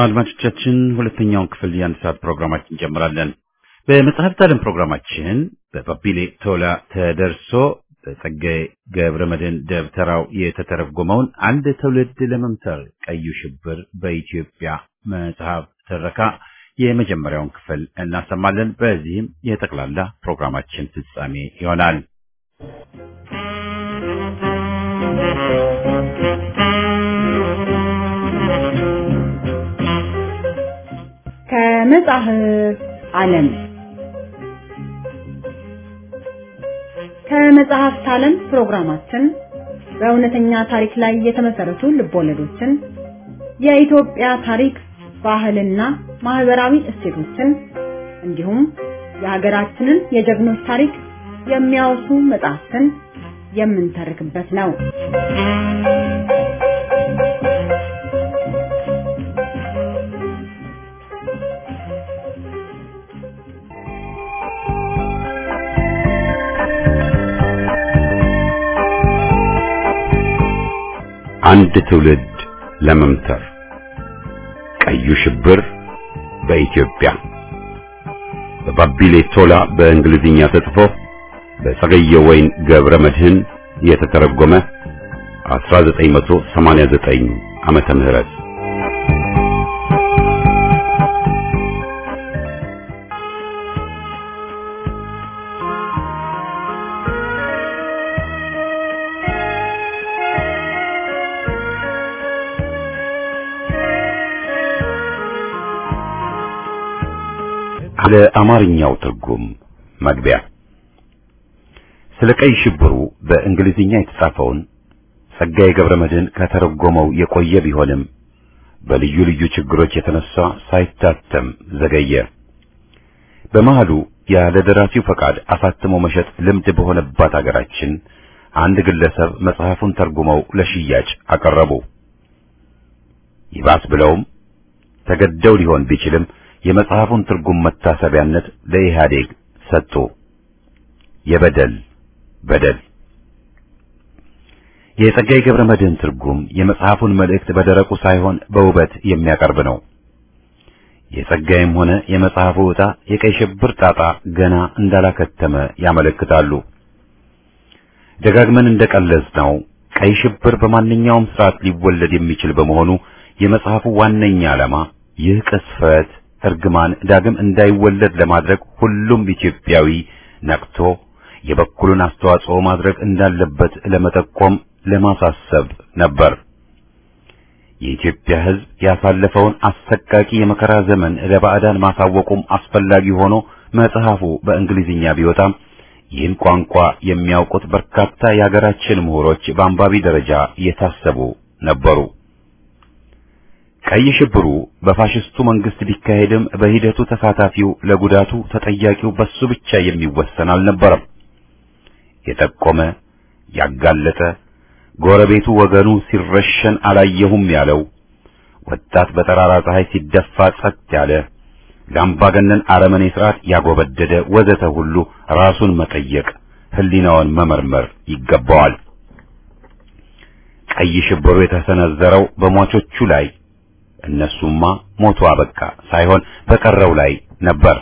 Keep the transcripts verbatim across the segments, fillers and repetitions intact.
አድማጮቻችን ሁለተኛውን ክፍል የአንድ ሰዓት ፕሮግራማችን እንጀምራለን። በመጽሐፍት ዓለም ፕሮግራማችን በባቢሌ ቶላ ተደርሶ በጸጋዬ ገብረመድህን ደብተራው የተተረጎመውን አንድ ትውልድ ለመምተር ቀዩ ሽብር በኢትዮጵያ መጽሐፍ ትረካ የመጀመሪያውን ክፍል እናሰማለን። በዚህም የጠቅላላ ፕሮግራማችን ፍጻሜ ይሆናል። ከመጽሐፍ ዓለም ከመጽሐፍት ዓለም ፕሮግራማችን በእውነተኛ ታሪክ ላይ የተመሰረቱ ልቦለዶችን፣ የኢትዮጵያ ታሪክ፣ ባህልና ማህበራዊ እሴቶችን እንዲሁም የሀገራችንን የጀግኖች ታሪክ የሚያወሱ መጽሐፍትን የምንተርክበት ነው። አንድ ትውልድ ለመምተር ቀዩ ሽብር በኢትዮጵያ በባቢሌ ቶላ በእንግሊዝኛ ተጽፎ በጸጋዬ ወይን ገብረመድህን የተተረጎመ አስራ ዘጠኝ መቶ ሰማንያ ዘጠኝ ዓመተ ምህረት ለአማርኛው ትርጉም መግቢያ ስለ ቀይ ሽብሩ በእንግሊዝኛ የተጻፈውን ጸጋዬ ገብረመድህን ከተረጎመው የቆየ ቢሆንም በልዩ ልዩ ችግሮች የተነሳ ሳይታተም ዘገየ። በመሃሉ ያለ ደራሲው ፈቃድ አሳትሞ መሸጥ ልምድ በሆነባት አገራችን አንድ ግለሰብ መጽሐፉን ተርጉመው ለሽያጭ አቀረቡ። ይባስ ብለውም ተገደው ሊሆን ቢችልም የመጽሐፉን ትርጉም መታሰቢያነት ለኢህአዴግ ሰጡ። የበደል በደል የጸጋዬ ገብረመድህን ትርጉም የመጽሐፉን መልእክት በደረቁ ሳይሆን በውበት የሚያቀርብ ነው። የጸጋዬም ሆነ የመጽሐፉ ዕጣ የቀይ ሽብር ጣጣ ገና እንዳላከተመ ያመለክታሉ። ደጋግመን እንደቀለጽነው ቀይ ሽብር በማንኛውም ስርዓት ሊወለድ የሚችል በመሆኑ የመጽሐፉ ዋነኛ ዓላማ ይህ ቅስፈት እርግማን ዳግም እንዳይወለድ ለማድረግ ሁሉም ኢትዮጵያዊ ነቅቶ የበኩሉን አስተዋጽኦ ማድረግ እንዳለበት ለመጠቆም ለማሳሰብ ነበር። የኢትዮጵያ ሕዝብ ያሳለፈውን አሰቃቂ የመከራ ዘመን ለባዕዳን ማሳወቁም አስፈላጊ ሆኖ መጽሐፉ በእንግሊዝኛ ቢወጣም ይህን ቋንቋ የሚያውቁት በርካታ የሀገራችን ምሁሮች በአንባቢ ደረጃ የታሰቡ ነበሩ። ቀይ ሽብሩ በፋሽስቱ መንግስት ቢካሄድም በሂደቱ ተሳታፊው ለጉዳቱ ተጠያቂው በሱ ብቻ የሚወሰን አልነበረም። የጠቆመ ያጋለጠ ጎረቤቱ ወገኑ ሲረሸን አላየሁም ያለው ወጣት በጠራራ ፀሐይ ሲደፋ ጸጥ ያለ ለአምባገነን አረመኔ ስርዓት ያጎበደደ ወዘተ ሁሉ ራሱን መጠየቅ ህሊናውን መመርመር ይገባዋል። ቀይ ሽብሩ የተሰነዘረው በሟቾቹ ላይ እነሱማ ሞቱ አበቃ ሳይሆን በቀረው ላይ ነበር።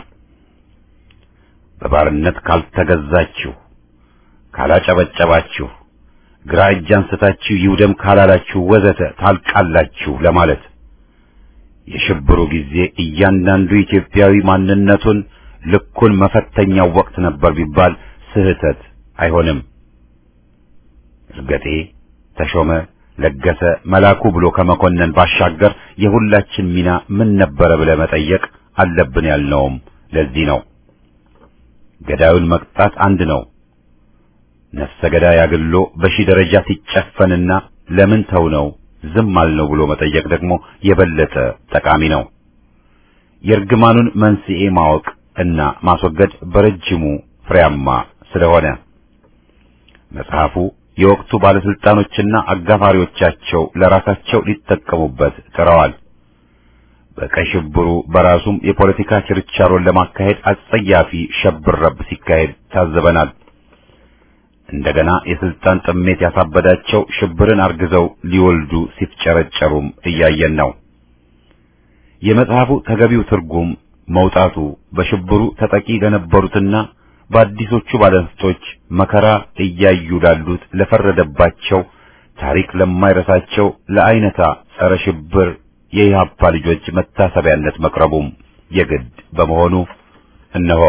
በባርነት ካልተገዛችሁ፣ ካላጨበጨባችሁ፣ ግራ እጅ አንስታችሁ ይውደም ካላላችሁ ወዘተ ታልቃላችሁ ለማለት የሽብሩ ጊዜ እያንዳንዱ ኢትዮጵያዊ ማንነቱን ልኩን መፈተኛው ወቅት ነበር ቢባል ስህተት አይሆንም። እርገጤ ተሾመ ለገሰ መላኩ ብሎ ከመኮነን ባሻገር የሁላችን ሚና ምን ነበረ ብለ መጠየቅ አለብን ያልነውም ለዚህ ነው። ገዳዩን መቅጣት አንድ ነው። ነፍሰ ገዳይ አግሎ በሺ ደረጃ ሲጨፈንና ለምን ተው ነው ዝም አልነው ብሎ መጠየቅ ደግሞ የበለጠ ጠቃሚ ነው። የእርግማኑን መንስኤ ማወቅ እና ማስወገድ በረጅሙ ፍሬያማ ስለሆነ መጽሐፉ የወቅቱ ባለስልጣኖችና አጋፋሪዎቻቸው ለራሳቸው ሊጠቀሙበት ጥረዋል። በቀይ ሽብሩ በራሱም የፖለቲካ ችርቻሮን ለማካሄድ አጸያፊ ሸብረብ ሲካሄድ ታዘበናል። እንደገና የስልጣን ጥሜት ያሳበዳቸው ሽብርን አርግዘው ሊወልዱ ሲፍጨረጨሩም እያየን ነው። የመጽሐፉ ተገቢው ትርጉም መውጣቱ በሽብሩ ተጠቂ ለነበሩትና በአዲሶቹ ባለንስቶች መከራ እያዩ ላሉት ለፈረደባቸው ታሪክ ለማይረሳቸው ለአይነታ ጸረ ሽብር የኢህአፓ ልጆች መታሰቢያነት መቅረቡም የግድ በመሆኑ እነሆ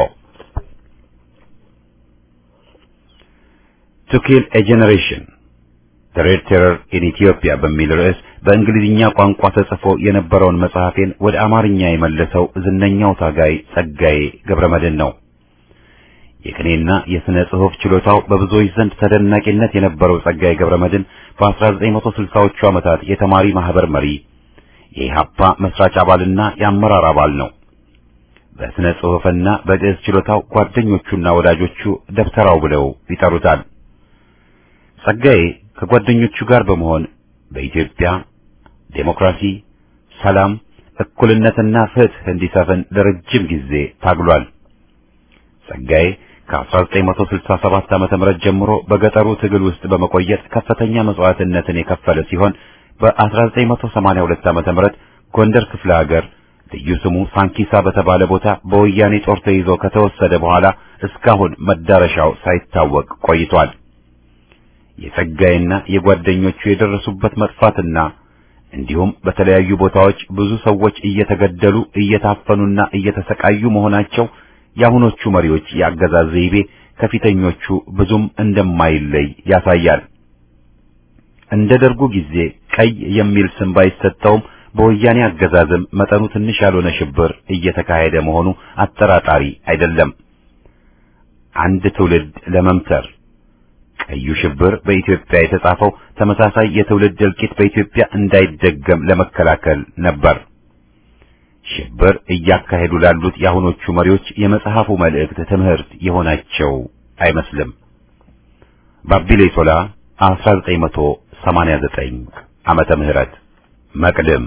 To Kill a Generation The Red Terror in Ethiopia በሚል ርዕስ በእንግሊዝኛ ቋንቋ ተጽፎ የነበረውን መጽሐፌን ወደ አማርኛ የመለሰው ዝነኛው ታጋይ ጸጋዬ ገብረመድህን ነው። የቅኔና የሥነ ጽሑፍ ችሎታው በብዙዎች ዘንድ ተደናቂነት የነበረው ጸጋዬ ገብረመድህን በ1960ዎቹ ዓመታት የተማሪ ማህበር መሪ፣ የኢህአፓ መስራች አባልና የአመራር አባል ነው። በሥነ ጽሑፍና በግዕዝ ችሎታው ጓደኞቹና ወዳጆቹ ደብተራው ብለው ይጠሩታል። ጸጋዬ ከጓደኞቹ ጋር በመሆን በኢትዮጵያ ዴሞክራሲ፣ ሰላም፣ እኩልነትና ፍትህ እንዲሰፍን ለረጅም ጊዜ ታግሏል። ጸጋዬ ከ1967 ዓመተ ምህረት ጀምሮ በገጠሩ ትግል ውስጥ በመቆየት ከፍተኛ መስዋዕትነትን የከፈለ ሲሆን በ1982 ዓመተ ምህረት ጎንደር ክፍለ ሀገር ልዩ ስሙ ሳንኪሳ በተባለ ቦታ በወያኔ ጦር ተይዞ ከተወሰደ በኋላ እስካሁን መዳረሻው ሳይታወቅ ቆይቷል። የጸጋዬና የጓደኞቹ የደረሱበት መጥፋትና እንዲሁም በተለያዩ ቦታዎች ብዙ ሰዎች እየተገደሉ እየታፈኑና እየተሰቃዩ መሆናቸው የአሁኖቹ መሪዎች የአገዛዝ ዘይቤ ከፊተኞቹ ብዙም እንደማይለይ ያሳያል። እንደ ደርጉ ጊዜ ቀይ የሚል ስም ባይሰጠውም በወያኔ አገዛዝም መጠኑ ትንሽ ያልሆነ ሽብር እየተካሄደ መሆኑ አጠራጣሪ አይደለም። አንድ ትውልድ ለመምተር ቀዩ ሽብር በኢትዮጵያ የተጻፈው ተመሳሳይ የትውልድ እልቂት በኢትዮጵያ እንዳይደገም ለመከላከል ነበር። ሽብር እያካሄዱ ላሉት የአሁኖቹ መሪዎች የመጽሐፉ መልእክት ትምህርት የሆናቸው አይመስልም። ባቢሌ ቶላ አስራ ዘጠኝ መቶ ሰማንያ ዘጠኝ ዓመተ ምህረት መቅድም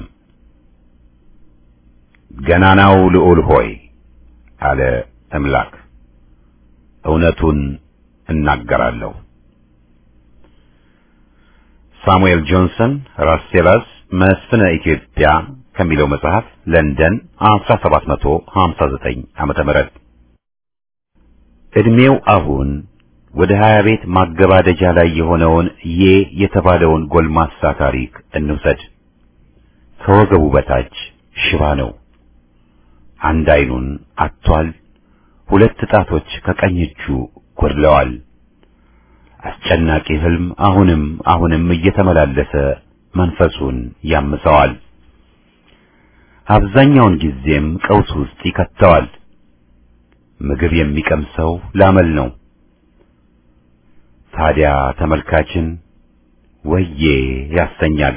ገናናው ልዑል ሆይ አለ አምላክ፣ እውነቱን እናገራለሁ። ሳሙኤል ጆንሰን ራስሴላስ መስፍነ ኢትዮጵያ ከሚለው መጽሐፍ ለንደን አስራ ሰባት መቶ ሀምሳ ዘጠኝ ዓመተ ምህረት እድሜው አሁን ወደ ሀያ ቤት ማገባደጃ ላይ የሆነውን የ የተባለውን ጎልማሳ ታሪክ እንውሰድ። ከወገቡ በታች ሽባ ነው። አንድ አይኑን አጥቷል። ሁለት ጣቶች ከቀኝ እጁ ጎድለዋል። አስጨናቂ ህልም አሁንም አሁንም እየተመላለሰ መንፈሱን ያምሰዋል። አብዛኛውን ጊዜም ቀውስ ውስጥ ይከተዋል። ምግብ የሚቀምሰው ላመል ነው። ታዲያ ተመልካችን ወዬ ያሰኛል።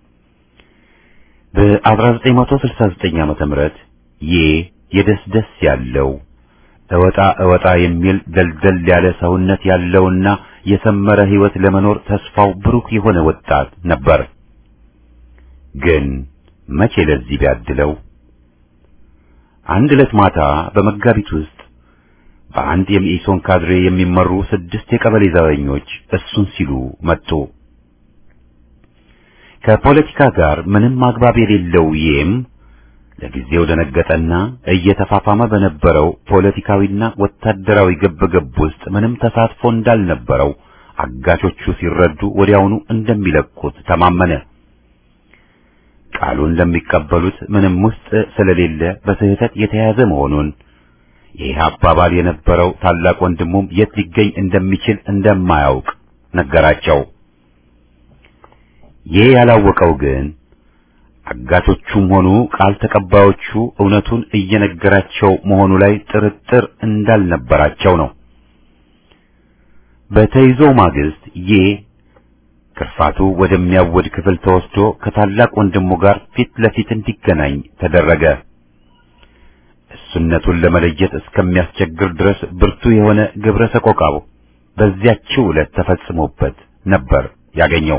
በ1969 ዓመተ ምህረት የ የደስደስ ያለው እወጣ እወጣ የሚል ደልደል ያለ ሰውነት ያለውና የሰመረ ህይወት ለመኖር ተስፋው ብሩክ የሆነ ወጣት ነበር። ግን መቼ ለዚህ ቢያድለው? አንድ ዕለት ማታ በመጋቢት ውስጥ በአንድ የኢሶን ካድሬ የሚመሩ ስድስት የቀበሌ ዘበኞች እሱን ሲሉ መጡ። ከፖለቲካ ጋር ምንም ማግባብ የሌለው ይም ለጊዜው ደነገጠና እየተፋፋመ በነበረው ፖለቲካዊና ወታደራዊ ግብግብ ውስጥ ምንም ተሳትፎ እንዳልነበረው አጋቾቹ ሲረዱ ወዲያውኑ እንደሚለቁት ተማመነ። ቃሉን ለሚቀበሉት ምንም ውስጥ ስለሌለ በስህተት የተያዘ መሆኑን የኢህአፓ አባል የነበረው ታላቅ ወንድሙም የት ሊገኝ እንደሚችል እንደማያውቅ ነገራቸው። ይህ ያላወቀው ግን አጋቶቹም ሆኑ ቃል ተቀባዮቹ እውነቱን እየነገራቸው መሆኑ ላይ ጥርጥር እንዳልነበራቸው ነው። በተይዞው ማግስት የ ክርፋቱ ወደሚያወድ ክፍል ተወስዶ ከታላቅ ወንድሙ ጋር ፊት ለፊት እንዲገናኝ ተደረገ። እሱነቱን ለመለየት እስከሚያስቸግር ድረስ ብርቱ የሆነ ግብረ ሰቆቃው በዚያችው ዕለት ተፈጽሞበት ነበር ያገኘው።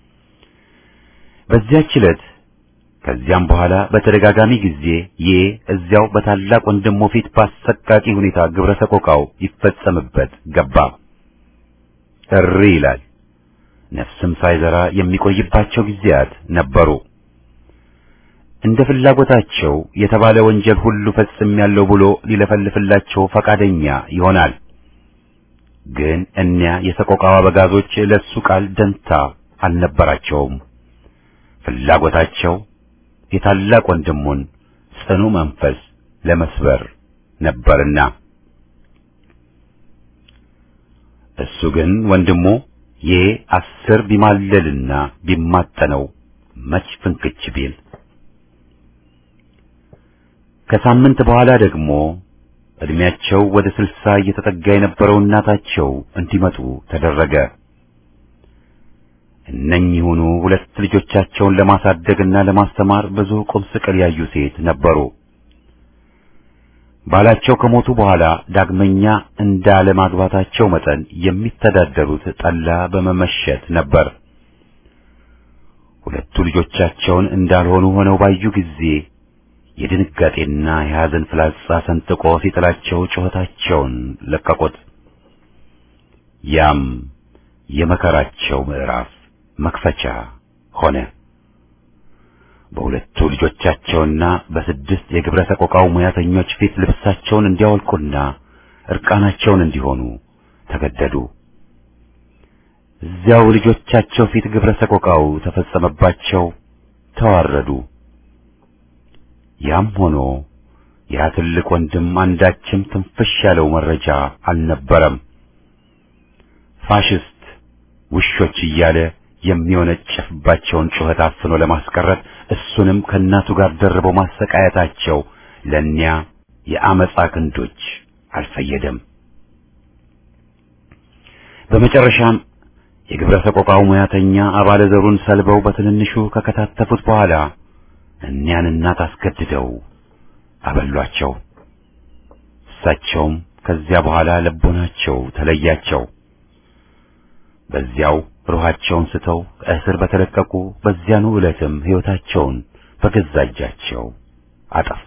በዚያች ዕለት ከዚያም በኋላ በተደጋጋሚ ጊዜ የ እዚያው በታላቅ ወንድሙ ፊት ባሰቃቂ ሁኔታ ግብረ ሰቆቃው ይፈጸምበት ገባ። እሪ ይላል። ነፍስም ሳይዘራ የሚቆይባቸው ጊዜያት ነበሩ። እንደ ፍላጎታቸው የተባለ ወንጀል ሁሉ ፈጽሜያለሁ ብሎ ሊለፈልፍላቸው ፈቃደኛ ይሆናል። ግን እኒያ የሰቆቃው አበጋዞች ለሱ ቃል ደንታ አልነበራቸውም። ፍላጎታቸው የታላቅ ወንድሙን ጽኑ መንፈስ ለመስበር ነበርና እሱ ግን ወንድሙ ይህ አስር ቢማለልና ቢማጠነው መች ፍንክች ቢል ከሳምንት በኋላ ደግሞ እድሜያቸው ወደ ስልሳ እየተጠጋ የነበረው እናታቸው እንዲመጡ ተደረገ። እነኚሁኑ ሁለት ልጆቻቸውን ለማሳደግና ለማስተማር ብዙ ቁም ስቅል ያዩ ሴት ነበሩ። ባላቸው ከሞቱ በኋላ ዳግመኛ እንዳለ ማግባታቸው መጠን የሚተዳደሩት ጠላ በመመሸት ነበር። ሁለቱ ልጆቻቸውን እንዳልሆኑ ሆነው ባዩ ጊዜ የድንጋጤና የሐዘን ፍላጻ ሰንጥቆ ሲጥላቸው ጩኸታቸውን ለቀቁት። ያም የመከራቸው ምዕራፍ መክፈቻ ሆነ። በሁለቱ ልጆቻቸውና በስድስት የግብረ ሰቆቃው ሙያተኞች ፊት ልብሳቸውን እንዲያወልቁና እርቃናቸውን እንዲሆኑ ተገደዱ። እዚያው ልጆቻቸው ፊት ግብረ ሰቆቃው ተፈጸመባቸው፣ ተዋረዱ። ያም ሆኖ ያ ትልቅ ወንድም አንዳችም ትንፍሽ ያለው መረጃ አልነበረም። ፋሽስት ውሾች እያለ የሚወነጨፍባቸውን ጩኸት አፍኖ ለማስቀረት እሱንም ከእናቱ ጋር ደርበው ማሰቃየታቸው ለእኒያ የአመፃ ክንዶች አልፈየደም። በመጨረሻም የግብረ ሰቆቃው ሙያተኛ አባለ ዘሩን ሰልበው በትንንሹ ከከታተፉት በኋላ እኒያን እናት አስገድደው አበሏቸው። እሳቸውም ከዚያ በኋላ ልቦናቸው ተለያቸው። በዚያው ሩሃቸውን ስተው ከእስር በተለቀቁ በዚያኑ ዕለትም ሕይወታቸውን በገዛ እጃቸው አጠፉ።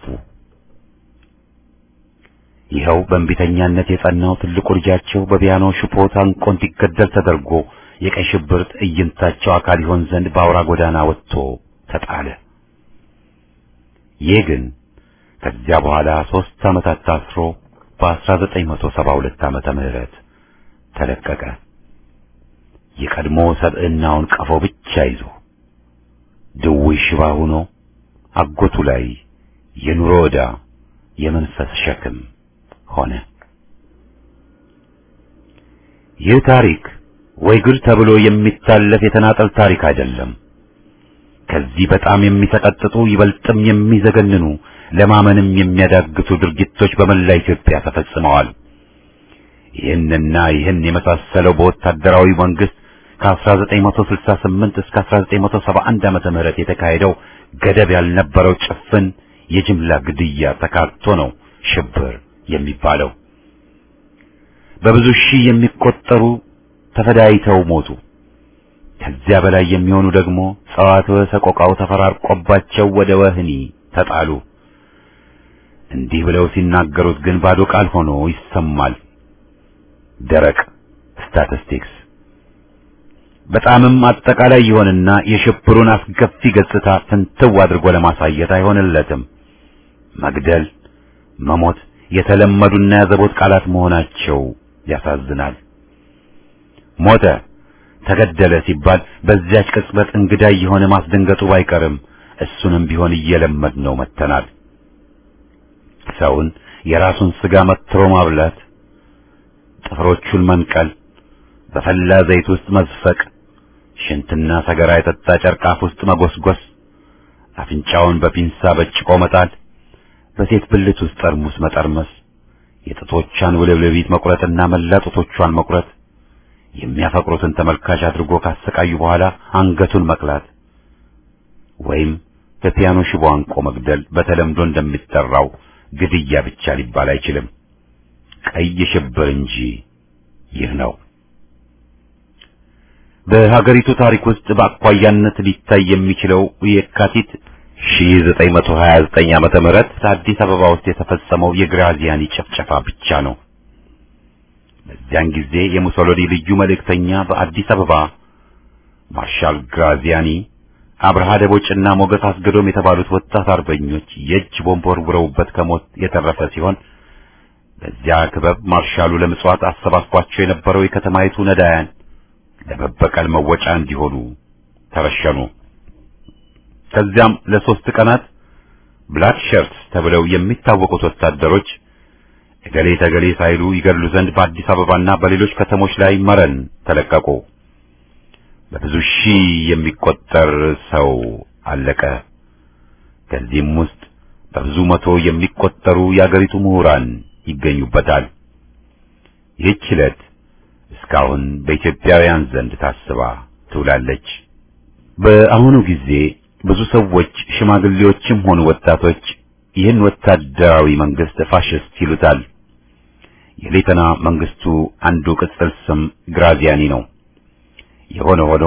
ይኸው በእንቢተኛነት የጸናው ትልቁ ልጃቸው በፒያኖ ሽቦ ታንቆ እንዲገደል ተደርጎ የቀይ ሽብር ትዕይንታቸው አካል ይሆን ዘንድ በአውራ ጎዳና ወጥቶ ተጣለ። ይህ ግን ከዚያ በኋላ ሦስት ዓመታት ታስሮ በአስራ ዘጠኝ መቶ ሰባ ሁለት ዓመተ ምህረት ተለቀቀ። የቀድሞ ሰብዕናውን ቀፎ ብቻ ይዞ ድውይ ሽባ ሆኖ አጎቱ ላይ የኑሮ ዕዳ የመንፈስ ሸክም ሆነ። ይህ ታሪክ ወይ ጉድ ተብሎ የሚታለፍ የተናጠል ታሪክ አይደለም። ከዚህ በጣም የሚተቀጥጡ ይበልጥም የሚዘገንኑ ለማመንም የሚያዳግቱ ድርጊቶች በመላ ኢትዮጵያ ተፈጽመዋል። ይህንና ይህን የመሳሰለው በወታደራዊ መንግስት ከአስራ ዘጠኝ መቶ ስልሳ ስምንት እስከ አስራ ዘጠኝ መቶ ሰባ አንድ ዓመተ ምህረት የተካሄደው ገደብ ያልነበረው ጭፍን የጅምላ ግድያ ተካቶ ነው ሽብር የሚባለው። በብዙ ሺህ የሚቆጠሩ ተፈዳይተው ሞቱ። ከዚያ በላይ የሚሆኑ ደግሞ ጸዋትወ ሰቆቃው ተፈራርቆባቸው ወደ ወህኒ ተጣሉ። እንዲህ ብለው ሲናገሩት ግን ባዶ ቃል ሆኖ ይሰማል። ደረቅ ስታቲስቲክስ በጣምም አጠቃላይ ይሆንና የሽብሩን አስከፊ ገጽታ ፍንትው አድርጎ ለማሳየት አይሆንለትም። መግደል፣ መሞት የተለመዱና ያዘቦት ቃላት መሆናቸው ያሳዝናል። ሞተ፣ ተገደለ ሲባል በዚያች ቅጽበት እንግዳ የሆነ ማስደንገጡ ባይቀርም እሱንም ቢሆን እየለመድነው መተናል። ሰውን የራሱን ስጋ መትሮ ማብላት፣ ጥፍሮቹን መንቀል፣ በፈላ ዘይት ውስጥ መዝፈቅ፣ ሽንትና ሰገራ የጠጣ ጨርቃፍ ውስጥ መጎስጎስ፣ አፍንጫውን በፒንሳ በጭቆ መጣል፣ በሴት ብልት ውስጥ ጠርሙስ መጠርመስ፣ የጥቶቿን ውልብልቢት መቁረጥና መላ ጡቶቿን መቁረጥ፣ የሚያፈቅሩትን ተመልካች አድርጎ ካሰቃዩ በኋላ አንገቱን መቅላት ወይም በፒያኖ ሽቦ አንቆ መግደል በተለምዶ እንደሚጠራው ግድያ ብቻ ሊባል አይችልም። ቀይ ሽብር እንጂ ይህ ነው። በሀገሪቱ ታሪክ ውስጥ በአኳያነት ሊታይ የሚችለው የካቲት ሺህ ዘጠኝ መቶ ሀያ ዘጠኝ ዓመተ ምህረት አዲስ አበባ ውስጥ የተፈጸመው የግራዚያኒ ጭፍጨፋ ብቻ ነው። በዚያን ጊዜ የሙሶሎኒ ልዩ መልእክተኛ በአዲስ አበባ ማርሻል ግራዚያኒ አብርሃ ደቦጭና ሞገስ አስገዶም የተባሉት ወጣት አርበኞች የእጅ ቦምብ ወርውረውበት ከሞት የተረፈ ሲሆን በዚያ ክበብ ማርሻሉ ለምጽዋት አሰባስቧቸው የነበረው የከተማይቱ ነዳያን ለመበቀል መወጫ እንዲሆኑ ተረሸኑ። ከዚያም ለሶስት ቀናት ብላክ ሸርትስ ተብለው የሚታወቁት ወታደሮች እገሌ ተገሌ ሳይሉ ይገድሉ ዘንድ በአዲስ አበባና በሌሎች ከተሞች ላይ መረን ተለቀቁ። በብዙ ሺህ የሚቆጠር ሰው አለቀ። ከዚህም ውስጥ በብዙ መቶ የሚቆጠሩ የአገሪቱ ምሁራን ይገኙበታል። ይህች ዕለት እስካሁን በኢትዮጵያውያን ዘንድ ታስባ ትውላለች። በአሁኑ ጊዜ ብዙ ሰዎች ሽማግሌዎችም ሆኑ ወጣቶች ይህን ወታደራዊ መንግስት ፋሽስት ይሉታል። የሌተና መንግስቱ አንዱ ቅጽል ስም ግራዚያኒ ነው። የሆነ ሆኖ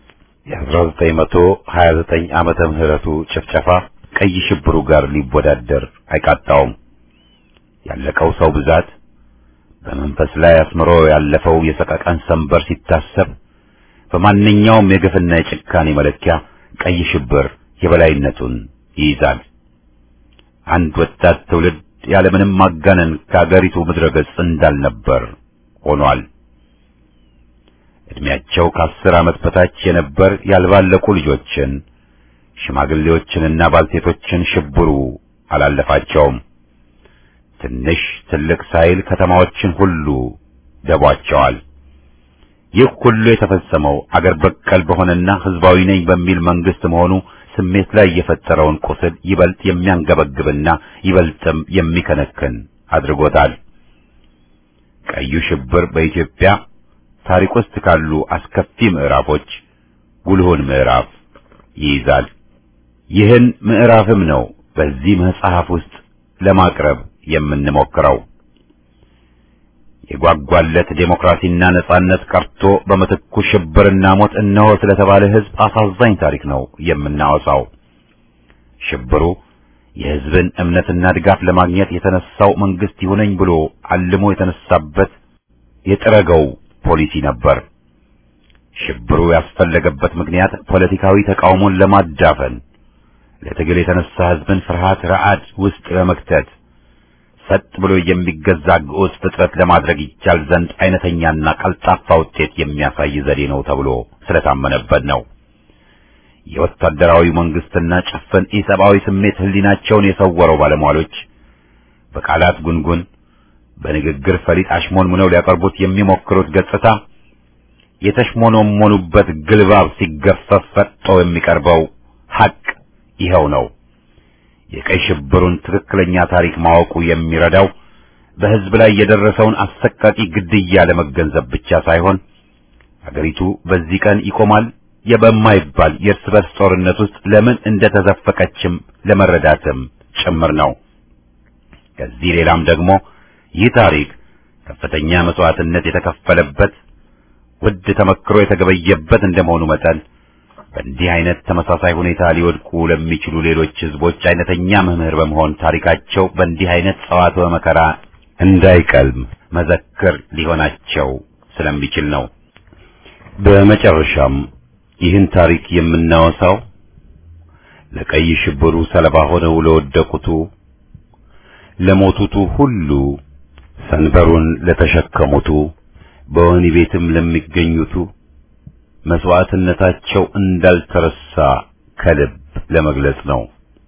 የ1929 ዓመተ ምህረቱ ጭፍጨፋ ቀይ ሽብሩ ጋር ሊወዳደር አይቃጣውም። ያለቀው ሰው ብዛት በመንፈስ ላይ አስምሮ ያለፈው የሰቀቀን ሰንበር ሲታሰብ በማንኛውም የግፍና የጭካኔ መለኪያ ቀይ ሽብር የበላይነቱን ይይዛል። አንድ ወጣት ትውልድ ያለምንም ማጋነን ከአገሪቱ ምድረ ገጽ እንዳልነበር ሆኗል። እድሜያቸው ከአስር ዓመት በታች የነበር ያልባለቁ ልጆችን፣ ሽማግሌዎችንና ባልቴቶችን ሽብሩ አላለፋቸውም። ትንሽ ትልቅ ሳይል ከተማዎችን ሁሉ ደቧቸዋል። ይህ ሁሉ የተፈጸመው አገር በቀል በሆነና ህዝባዊ ነኝ በሚል መንግስት መሆኑ ስሜት ላይ የፈጠረውን ቁስል ይበልጥ የሚያንገበግብና ይበልጥም የሚከነክን አድርጎታል። ቀዩ ሽብር በኢትዮጵያ ታሪክ ውስጥ ካሉ አስከፊ ምዕራፎች ጉልሁን ምዕራፍ ይይዛል። ይህን ምዕራፍም ነው በዚህ መጽሐፍ ውስጥ ለማቅረብ የምንሞክረው። የጓጓለት ዴሞክራሲና ነጻነት ቀርቶ በመተኩ ሽብርና ሞት እነሆ ስለተባለ ህዝብ አሳዛኝ ታሪክ ነው የምናወሳው። ሽብሩ የህዝብን እምነትና ድጋፍ ለማግኘት የተነሳው መንግስት ይሁነኝ ብሎ አልሞ የተነሳበት የጥረገው ፖሊሲ ነበር። ሽብሩ ያስፈለገበት ምክንያት ፖለቲካዊ ተቃውሞን ለማዳፈን፣ ለትግል የተነሳ ህዝብን ፍርሃት ረዓድ ውስጥ ለመክተት፣ ሰጥ ብሎ የሚገዛ ግዑዝ ፍጥረት ለማድረግ ይቻል ዘንድ አይነተኛና ቀልጣፋ ውጤት የሚያሳይ ዘዴ ነው ተብሎ ስለታመነበት ነው። የወታደራዊ መንግስትና ጭፍን ኢሰብአዊ ስሜት ህሊናቸውን የሰወረው ባለሟሎች በቃላት ጉንጉን በንግግር ፈሊጥ አሽሞንሙነው ሊያቀርቡት የሚሞክሩት ገጽታ የተሽሞኖሞኑበት ግልባብ ሲገፈፍ ፈጥጦ የሚቀርበው ሐቅ ይኸው ነው። የቀይ ሽብሩን ትክክለኛ ታሪክ ማወቁ የሚረዳው በህዝብ ላይ የደረሰውን አሰቃቂ ግድያ ለመገንዘብ ብቻ ሳይሆን አገሪቱ በዚህ ቀን ይቆማል የበማይባል የእርስ በርስ ጦርነት ውስጥ ለምን እንደተዘፈቀችም ለመረዳትም ጭምር ነው። ከዚህ ሌላም ደግሞ ይህ ታሪክ ከፍተኛ መስዋዕትነት የተከፈለበት ውድ ተመክሮ የተገበየበት እንደመሆኑ መጠን በእንዲህ አይነት ተመሳሳይ ሁኔታ ሊወድቁ ለሚችሉ ሌሎች ህዝቦች አይነተኛ መምህር በመሆን ታሪካቸው በእንዲህ አይነት ጸዋትወ መከራ እንዳይቀልም መዘክር ሊሆናቸው ስለሚችል ነው። በመጨረሻም ይህን ታሪክ የምናወሳው ለቀይ ሽብሩ ሰለባ ሆነው ለወደቁቱ፣ ለሞቱቱ ሁሉ፣ ሰንበሩን ለተሸከሙቱ፣ በወህኒ ቤትም ለሚገኙቱ መስዋዕትነታቸው እንዳልተረሳ ከልብ ለመግለጽ ነው።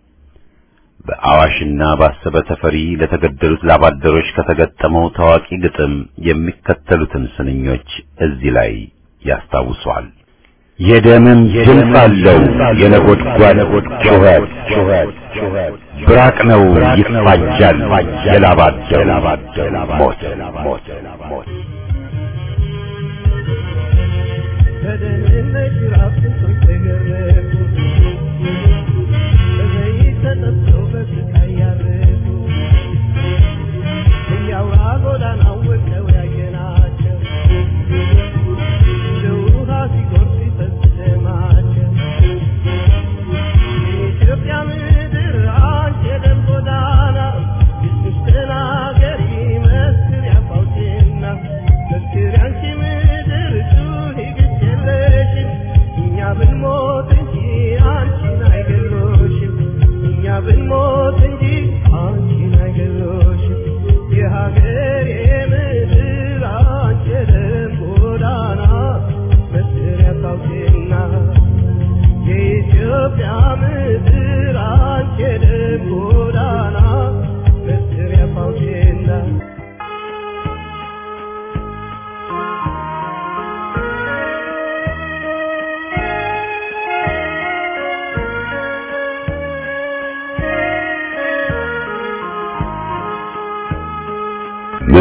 በአዋሽና ባሰበ ተፈሪ ለተገደሉት ላባደሮች ከተገጠመው ታዋቂ ግጥም የሚከተሉትን ስንኞች እዚህ ላይ ያስታውሷል። የደምም ድምፅ አለው የነጎድጓድ ጩኸት፣ ብራቅ ነው ይፋጃል የላባደር ሞት። በደህንነት ራፍን ተገረፉ በዘይት ተጠብሰው በስቃይ ያረፉ እያውራ ጎዳናው ወድቀው ያየናቸው እንደ ውሃ ሲጎርፍ ሲፈስ ደማቸው የኢትዮጵያ ምድር አንቺ የደም ጎዳና የስንት ተናገሪ መስክር ያፋውቴና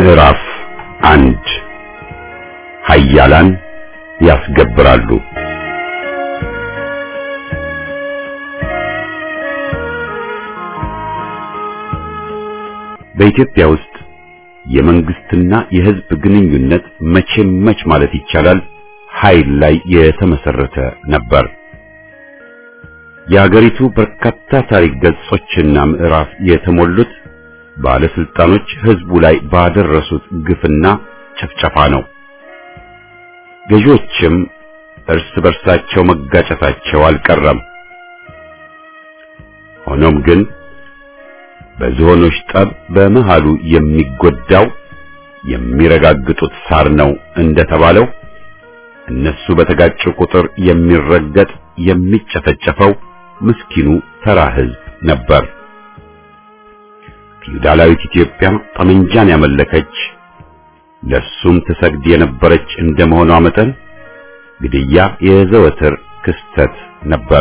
ምዕራፍ አንድ ኃያላን ያስገብራሉ። በኢትዮጵያ ውስጥ የመንግስትና የህዝብ ግንኙነት መቼም መች ማለት ይቻላል ኃይል ላይ የተመሰረተ ነበር። የአገሪቱ በርካታ ታሪክ ገጾችና ምዕራፍ የተሞሉት ባለስልጣኖች ህዝቡ ላይ ባደረሱት ግፍና ጭፍጨፋ ነው። ገዢዎችም እርስ በርሳቸው መጋጨታቸው አልቀረም። ሆኖም ግን በዝሆኖች ጠብ በመሃሉ የሚጎዳው የሚረጋግጡት ሳር ነው እንደተባለው እነሱ በተጋጩ ቁጥር የሚረገጥ የሚጨፈጨፈው ምስኪኑ ተራ ህዝብ ነበር። ፊውዳላዊት ኢትዮጵያ ጠመንጃን ያመለከች ለሱም ተሰግድ የነበረች እንደመሆኗ መጠን ግድያ የዘወትር ክስተት ነበር።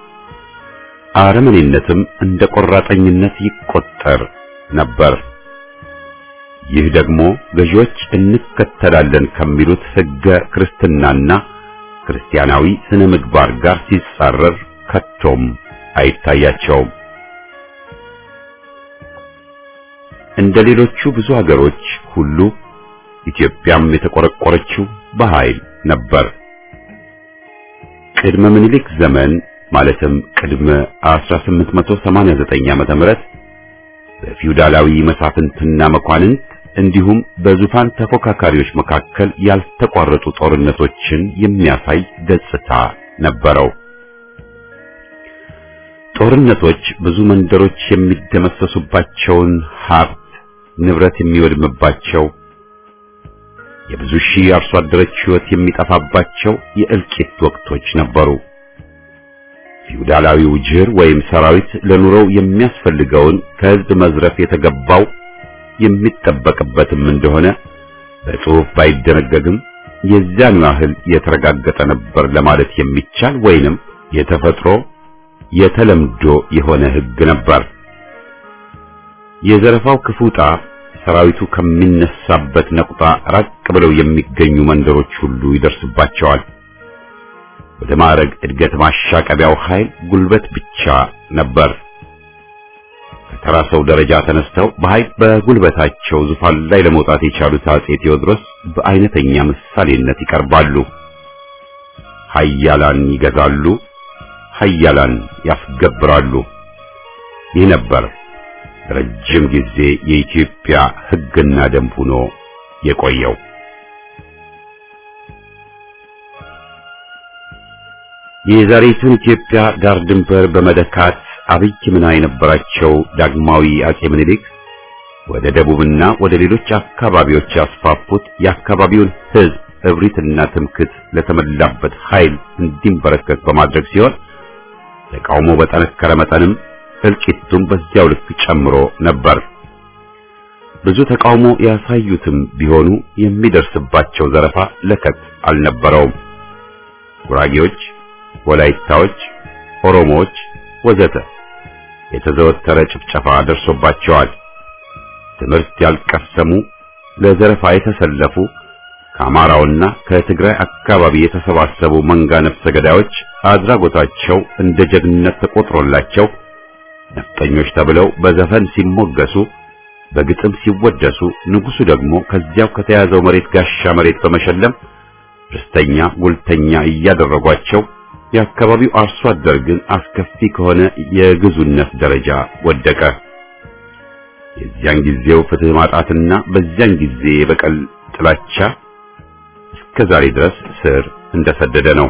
አረመኔነትም እንደ ቆራጠኝነት ይቆጠር ነበር። ይህ ደግሞ ገዢዎች እንከተላለን ከሚሉት ህገ ክርስትናና ክርስቲያናዊ ስነ ምግባር ጋር ሲጻረር ከቶም አይታያቸውም። እንደ ሌሎቹ ብዙ ሀገሮች ሁሉ ኢትዮጵያም የተቆረቆረችው በኃይል ነበር። ቅድመ ምኒልክ ዘመን ማለትም ቅድመ አስራ ስምንት መቶ ሰማንያ ዘጠኝ ዓመተ ምህረት በፊውዳላዊ መሳፍንትና መኳንንት እንዲሁም በዙፋን ተፎካካሪዎች መካከል ያልተቋረጡ ጦርነቶችን የሚያሳይ ገጽታ ነበረው። ጦርነቶች ብዙ መንደሮች የሚደመሰሱባቸውን፣ ሀብት ንብረት የሚወድምባቸው፣ የብዙ ሺህ አርሶ አደሮች ሕይወት የሚጠፋባቸው የእልቂት ወቅቶች ነበሩ። ፊውዳላዊው ጅር ወይም ሰራዊት ለኑሮው የሚያስፈልገውን ከህዝብ መዝረፍ የተገባው የሚጠበቅበትም እንደሆነ በጽሑፍ ባይደነገግም የዚያን ያህል የተረጋገጠ ነበር ለማለት የሚቻል ወይንም የተፈጥሮ የተለምዶ የሆነ ህግ ነበር። የዘረፋው ክፉጣ ሰራዊቱ ከሚነሳበት ነቁጣ ራቅ ብለው የሚገኙ መንደሮች ሁሉ ይደርስባቸዋል። ወደ ማዕረግ እድገት ማሻቀቢያው ኃይል ጉልበት ብቻ ነበር። ከተራ ሰው ደረጃ ተነስተው በኃይል በጉልበታቸው ዙፋን ላይ ለመውጣት የቻሉት አጼ ቴዎድሮስ በአይነተኛ ምሳሌነት ይቀርባሉ። ኃያላን ይገዛሉ፣ ኃያላን ያስገብራሉ። ይህ ነበር ረጅም ጊዜ የኢትዮጵያ ህግና ደንብ ሆኖ የቆየው። የዛሬቱን ኢትዮጵያ ዳር ድንበር በመደካት አብይ ሚና የነበራቸው ዳግማዊ አጼ ምኒልክ ወደ ደቡብና ወደ ሌሎች አካባቢዎች ያስፋፉት የአካባቢውን ህዝብ እብሪትና ትምክት ለተመላበት ኃይል እንዲንበረከክ በማድረግ ሲሆን ተቃውሞ በጠነከረ መጠንም እልቂቱም በዚያው ልክ ጨምሮ ነበር። ብዙ ተቃውሞ ያሳዩትም ቢሆኑ የሚደርስባቸው ዘረፋ ለከት አልነበረውም። ጉራጌዎች፣ ወላይታዎች፣ ኦሮሞዎች ወዘተ የተዘወተረ ጭፍጨፋ ደርሶባቸዋል። ትምህርት ያልቀሰሙ ለዘረፋ የተሰለፉ ከአማራውና ከትግራይ አካባቢ የተሰባሰቡ መንጋ ነፍሰ ገዳዮች አድራጎታቸው እንደ ጀግንነት ተቆጥሮላቸው ነፍጠኞች ተብለው በዘፈን ሲሞገሱ፣ በግጥም ሲወደሱ፣ ንጉሱ ደግሞ ከዚያው ከተያዘው መሬት ጋሻ መሬት በመሸለም ርስተኛ ጉልተኛ እያደረጓቸው የአካባቢው አርሶ አደር ግን አስከፊ ከሆነ የግዙነት ደረጃ ወደቀ። የዚያን ጊዜው ፍትህ ማጣትና በዚያን ጊዜ የበቀል ጥላቻ እስከ ዛሬ ድረስ ስር እንደሰደደ ነው።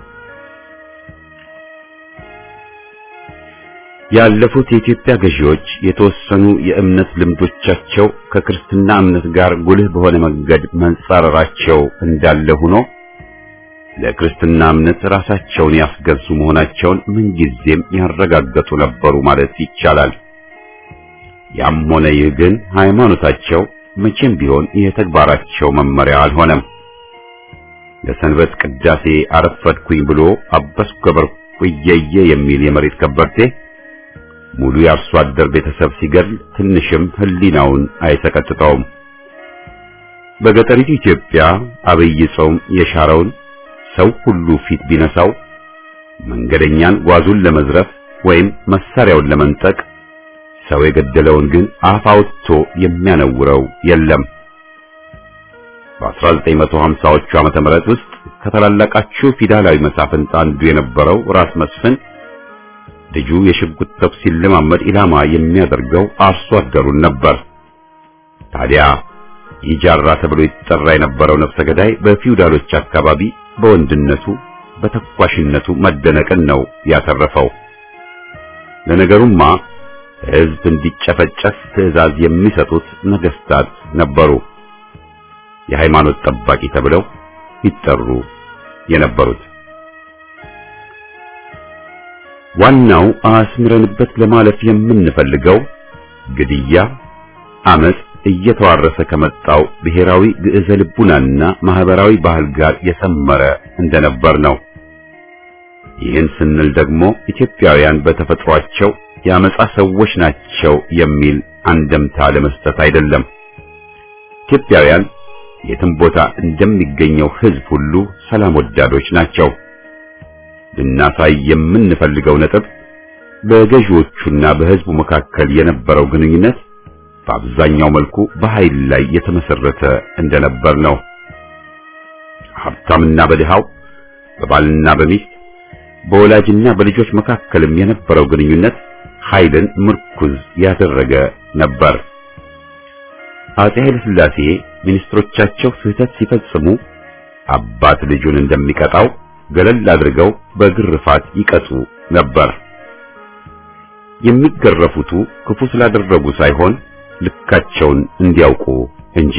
ያለፉት የኢትዮጵያ ገዢዎች የተወሰኑ የእምነት ልምዶቻቸው ከክርስትና እምነት ጋር ጉልህ በሆነ መንገድ መንጻረራቸው እንዳለ ሆኖ ለክርስትና እምነት ራሳቸውን ያስገዙ መሆናቸውን ምንጊዜም ያረጋገጡ ነበሩ ማለት ይቻላል። ያም ሆነ ይህ ግን ሃይማኖታቸው መቼም ቢሆን የተግባራቸው መመሪያ አልሆነም። ለሰንበት ቅዳሴ አረፈድኩኝ ብሎ አበስኩ ገበርኩ እየየ የሚል የመሬት ከበርቴ ሙሉ የአርሶ አደር ቤተሰብ ሲገድል ትንሽም ህሊናውን አይሰቀጥጠውም። በገጠሪቱ ኢትዮጵያ አብይ ጾም የሻረውን ሰው ሁሉ ፊት ቢነሳው መንገደኛን ጓዙን ለመዝረፍ ወይም መሳሪያውን ለመንጠቅ ሰው የገደለውን ግን አፍ አውጥቶ የሚያነውረው የለም። በአስራ ዘጠኝ መቶ ሀምሳዎቹ ዓመተ ምህረት ውስጥ ከተላላቃቹ ፊውዳላዊ መሳፍንት አንዱ የነበረው ራስ መስፍን ልጁ የሽጉጥ ተኩስ ሲለማመድ ኢላማ የሚያደርገው አርሶ አደሩን ነበር። ታዲያ ይጃራ ተብሎ ይጠራ የነበረው ነፍሰ ገዳይ በፊውዳሎች አካባቢ በወንድነቱ በተኳሽነቱ መደነቅን ነው ያተረፈው። ለነገሩማ ሕዝብ እንዲጨፈጨፍ ትዕዛዝ የሚሰጡት ነገስታት ነበሩ፣ የሃይማኖት ጠባቂ ተብለው ይጠሩ የነበሩት። ዋናው አስምረንበት ለማለፍ የምንፈልገው ግድያ፣ አመጽ እየተዋረሰ ከመጣው ብሔራዊ ግዕዘ ልቡናና ማህበራዊ ባህል ጋር የሰመረ እንደነበር ነው። ይህን ስንል ደግሞ ኢትዮጵያውያን በተፈጥሯቸው የአመጻ ሰዎች ናቸው የሚል አንደምታ ለመስጠት አይደለም። ኢትዮጵያውያን የትም ቦታ እንደሚገኘው ሕዝብ ሁሉ ሰላም ወዳዶች ናቸው። ልናሳይ የምንፈልገው ነጥብ በገዢዎቹና በሕዝቡ መካከል የነበረው ግንኙነት በአብዛኛው መልኩ በኃይል ላይ የተመሰረተ እንደነበር ነው። ሀብታምና በድሃው፣ በባልና በሚስት፣ በወላጅና በልጆች መካከልም የነበረው ግንኙነት ኃይልን ምርኩዝ ያደረገ ነበር። አፄ ኃይለ ሥላሴ ሚኒስትሮቻቸው ስህተት ሲፈጽሙ አባት ልጁን እንደሚቀጣው ገለል አድርገው በግርፋት ይቀጡ ነበር። የሚገረፉቱ ክፉ ስላደረጉ ሳይሆን ልካቸውን እንዲያውቁ እንጂ።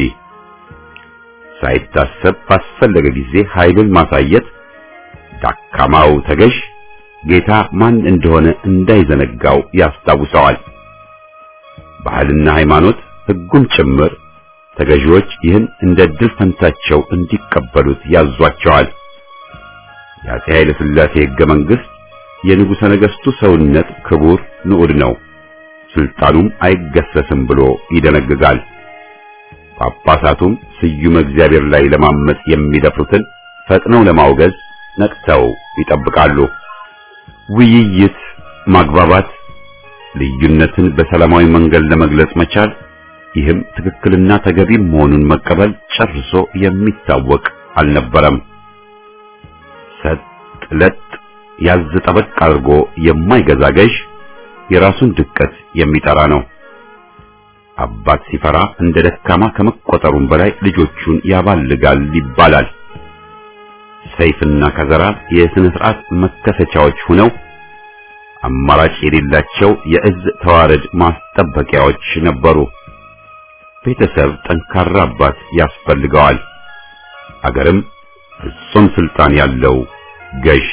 ሳይታሰብ ባስፈለገ ጊዜ ኃይልን ማሳየት ዳካማው ተገዥ ጌታ ማን እንደሆነ እንዳይዘነጋው ያስታውሰዋል። ባህልና ሃይማኖት ሕጉም ጭምር ተገዢዎች ይህን እንደ ድል ፈንታቸው እንዲቀበሉት ያዟቸዋል። የአፄ ኃይለ ሥላሴ ሕገ መንግሥት የንጉሠ ነገሥቱ ሰውነት ክቡር ንዑድ ነው፣ ስልጣኑም አይገሰስም ብሎ ይደነግጋል። ጳጳሳቱም ስዩመ እግዚአብሔር ላይ ለማመጽ የሚደፍሩትን ፈጥነው ለማውገዝ ነቅተው ይጠብቃሉ። ውይይት፣ ማግባባት፣ ልዩነትን በሰላማዊ መንገድ ለመግለጽ መቻል፣ ይህም ትክክልና ተገቢ መሆኑን መቀበል ጨርሶ የሚታወቅ አልነበረም። ሰጥ ለጥ ያዝ ጠበቅ አድርጎ የማይገዛ ገዥ የራሱን ድቀት የሚጠራ ነው። አባት ሲፈራ እንደ ደካማ ከመቆጠሩም በላይ ልጆቹን ያባልጋል ይባላል። ሰይፍና ከዘራ የሥነ ሥርዓት መከሰቻዎች ሆነው አማራጭ የሌላቸው የእዝ ተዋረድ ማስጠበቂያዎች ነበሩ። ቤተሰብ ጠንካራ አባት ያስፈልገዋል። አገርም ፍጹም ስልጣን ያለው ገዥ።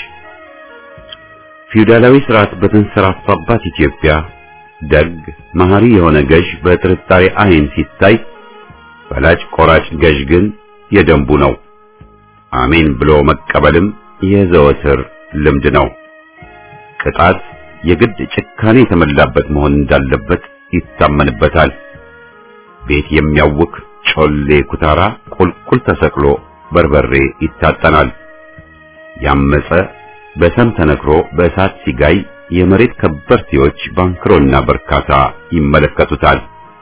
ፊውዳላዊ ሥርዓት በተንሰራፋባት ኢትዮጵያ ደግ መሐሪ የሆነ ገዥ በጥርጣሬ ዓይን ሲታይ፣ ፈላጭ ቆራጭ ገዥ ግን የደንቡ ነው። አሜን ብሎ መቀበልም የዘወትር ልምድ ነው። ቅጣት የግድ ጭካኔ የተመላበት መሆን እንዳለበት ይታመንበታል። ቤት የሚያውክ ጮሌ ኩታራ ቁልቁል ተሰቅሎ በርበሬ ይታጠናል። ያመፀ በሰም ተነክሮ በእሳት ሲጋይ የመሬት ከበርቴዎች ባንክሮና በርካታ ይመለከቱታል።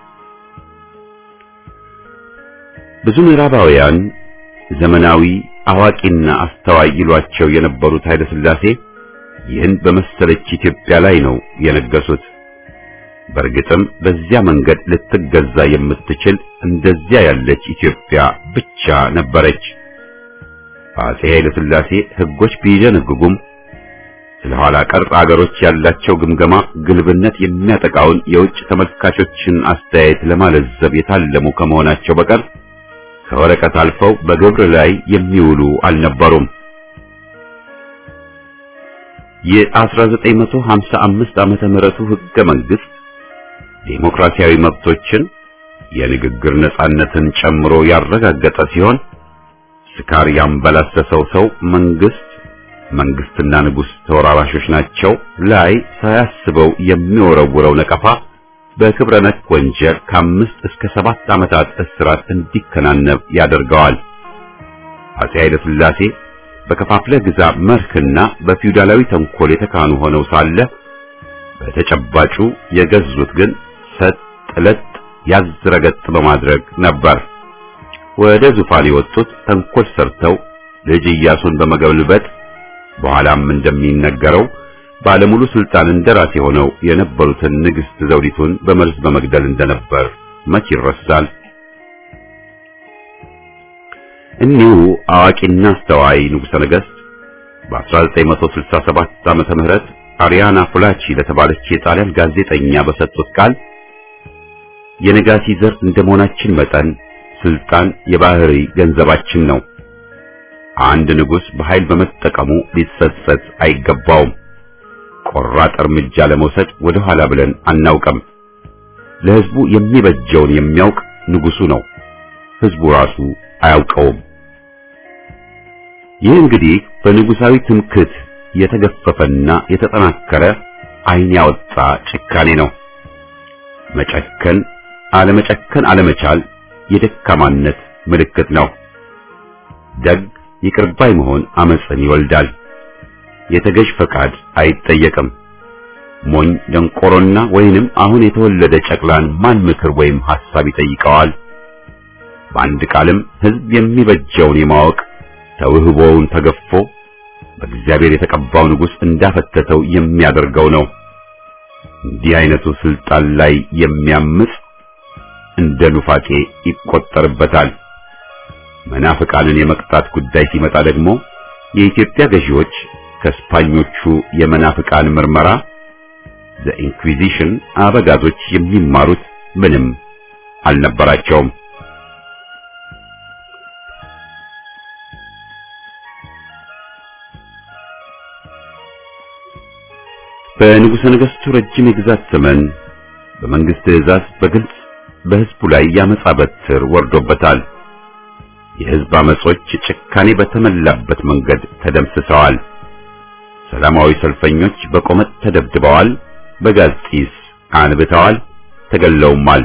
ብዙ ምዕራባውያን ዘመናዊ አዋቂና አስተዋይ ይሏቸው የነበሩት ኃይለ ሥላሴ ይህን በመሰለች ኢትዮጵያ ላይ ነው የነገሱት። በእርግጥም በዚያ መንገድ ልትገዛ የምትችል እንደዚያ ያለች ኢትዮጵያ ብቻ ነበረች። አፄ ኃይለ ሥላሴ ሕጎች ቢደነግጉም ስለኋላ ቀር አገሮች ያላቸው ግምገማ ግልብነት የሚያጠቃውን የውጭ ተመልካቾችን አስተያየት ለማለዘብ የታለሙ ከመሆናቸው በቀር ከወረቀት አልፈው በግብር ላይ የሚውሉ አልነበሩም። የ1955 ዓመተ ምህረቱ ሕገ መንግሥት ዴሞክራሲያዊ መብቶችን የንግግር ነጻነትን ጨምሮ ያረጋገጠ ሲሆን ስካር ያንበላሰሰው ሰው መንግስት መንግስትና ንጉስ ተወራራሾች ናቸው ላይ ሳያስበው የሚወረውረው ነቀፋ በክብረ ነክ ወንጀል ከአምስት እስከ ሰባት ዓመታት እስራት እንዲከናነብ ያደርገዋል። አፄ ኃይለ ሥላሴ በከፋፍለ ግዛ መርህና በፊውዳላዊ ተንኮል የተካኑ ሆነው ሳለ በተጨባጩ የገዙት ግን ሰጥ ለጥ ያዝረገጥ በማድረግ ነበር። ወደ ዙፋን የወጡት ተንኮል ሰርተው ልጅ ኢያሱን በመገልበጥ በኋላም እንደሚነገረው ባለሙሉ ስልጣን እንደራሴ ሆነው የነበሩትን ንግስት ዘውዲቱን በመርዝ በመግደል እንደነበር መች ይረሳል? እኒሁ አዋቂና አስተዋይ ንጉሠ ነገሥት በ1967 ዓመተ ምህረት አሪያና ፍላቺ ለተባለች የጣሊያን ጋዜጠኛ በሰጡት ቃል የነጋሲ ዘር እንደመሆናችን መጠን ስልጣን የባህሪ ገንዘባችን ነው። አንድ ንጉሥ በኃይል በመጠቀሙ ሊጸጸት አይገባውም። ቆራጥ እርምጃ ለመውሰድ ወደ ኋላ ብለን አናውቅም። ለሕዝቡ የሚበጀውን የሚያውቅ ንጉሡ ነው። ሕዝቡ ራሱ አያውቀውም። ይህ እንግዲህ በንጉሣዊ ትምክህት የተገፈፈና የተጠናከረ ዓይን ያወጣ ጭካኔ ነው። መጨከን አለመጨከን አለመቻል የደካማነት ምልክት ነው። ደግ ይቅርባይ መሆን አመጽን ይወልዳል። የተገዥ ፈቃድ አይጠየቅም። ሞኝ ደንቆሮና ወይንም አሁን የተወለደ ጨቅላን ማን ምክር ወይም ሐሳብ ይጠይቀዋል? በአንድ ቃልም ሕዝብ የሚበጀውን የማወቅ ተውህቦውን ተገፎ በእግዚአብሔር የተቀባው ንጉሥ እንዳፈተተው የሚያደርገው ነው። እንዲህ አይነቱ ስልጣን ላይ የሚያምጽ እንደ ኑፋቄ ይቆጠርበታል። መናፍቃንን የመቅጣት ጉዳይ ሲመጣ ደግሞ የኢትዮጵያ ገዢዎች ከስፓኞቹ የመናፍቃን ምርመራ ዘ ኢንኩዊዚሽን አበጋዞች የሚማሩት ምንም አልነበራቸውም። በንጉሠ ነገሥቱ ረጅም የግዛት ዘመን በመንግስት ትእዛዝ በግልጽ በሕዝቡ ላይ ያመጻ በትር ወርዶበታል። የሕዝብ አመጾች ጭካኔ በተመላበት መንገድ ተደምስሰዋል። ሰላማዊ ሰልፈኞች በቆመጥ ተደብድበዋል፣ በጋዝ ጢስ አንብተዋል፣ ተገለውማል።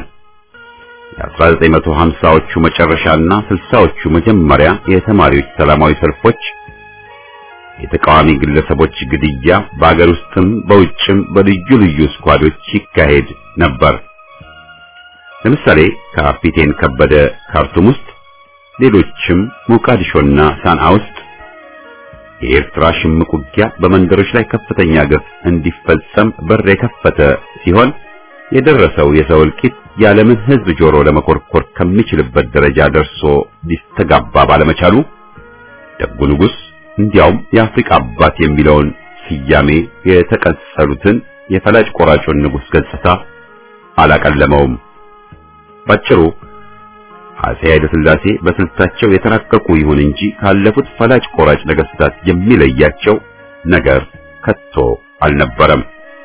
የ1950ዎቹ መጨረሻና ስልሳዎቹ መጀመሪያ የተማሪዎች ሰላማዊ ሰልፎች፣ የተቃዋሚ ግለሰቦች ግድያ በአገር ውስጥም በውጭም በልዩ ልዩ ስኳዶች ይካሄድ ነበር። ለምሳሌ ካፒቴን ከበደ ካርቱም ውስጥ፣ ሌሎችም ሞቃዲሾና ሳንዓ ውስጥ የኤርትራ ሽምቅ ውጊያ በመንደሮች ላይ ከፍተኛ ግፍ እንዲፈጸም በር የከፈተ ሲሆን የደረሰው የሰው እልቂት የዓለምን ሕዝብ ጆሮ ለመኮርኮር ከሚችልበት ደረጃ ደርሶ ሊስተጋባ ባለመቻሉ ደጉ ንጉሥ እንዲያውም የአፍሪካ አባት የሚለውን ስያሜ የተቀጸሉትን የፈላጭ ቆራጩን ንጉሥ ገጽታ አላቀለመውም። ባጭሩ አፄ ኃይለ ሥላሴ በስልታቸው የተራቀቁ ይሁን እንጂ ካለፉት ፈላጭ ቆራጭ ነገሥታት የሚለያቸው ነገር ከቶ አልነበረም።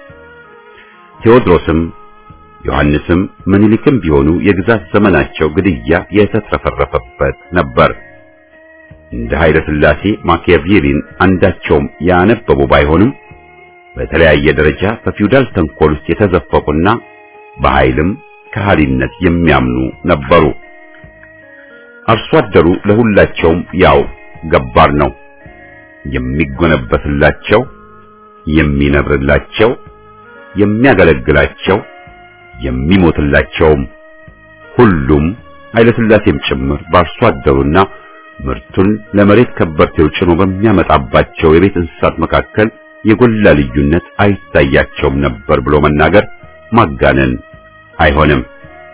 ቴዎድሮስም ዮሐንስም ምኒልክም ቢሆኑ የግዛት ዘመናቸው ግድያ የተትረፈረፈበት ነበር። እንደ ኃይለ ሥላሴ ማኪያቬሊን አንዳቸውም ያነበቡ ባይሆንም በተለያየ ደረጃ በፊውዳል ተንኮል ውስጥ የተዘፈቁና በኃይልም ከሃሊነት የሚያምኑ ነበሩ። አርሶ አደሩ ለሁላቸውም ያው ገባር ነው። የሚጎነበስላቸው፣ የሚነብርላቸው፣ የሚያገለግላቸው፣ የሚሞትላቸውም ሁሉም ኃይለ ሥላሴም ጭምር በአርሶ አደሩና ምርቱን ለመሬት ከበርቴው ጭኖ በሚያመጣባቸው የቤት እንስሳት መካከል የጎላ ልዩነት አይታያቸውም ነበር ብሎ መናገር ማጋነን አይሆንም።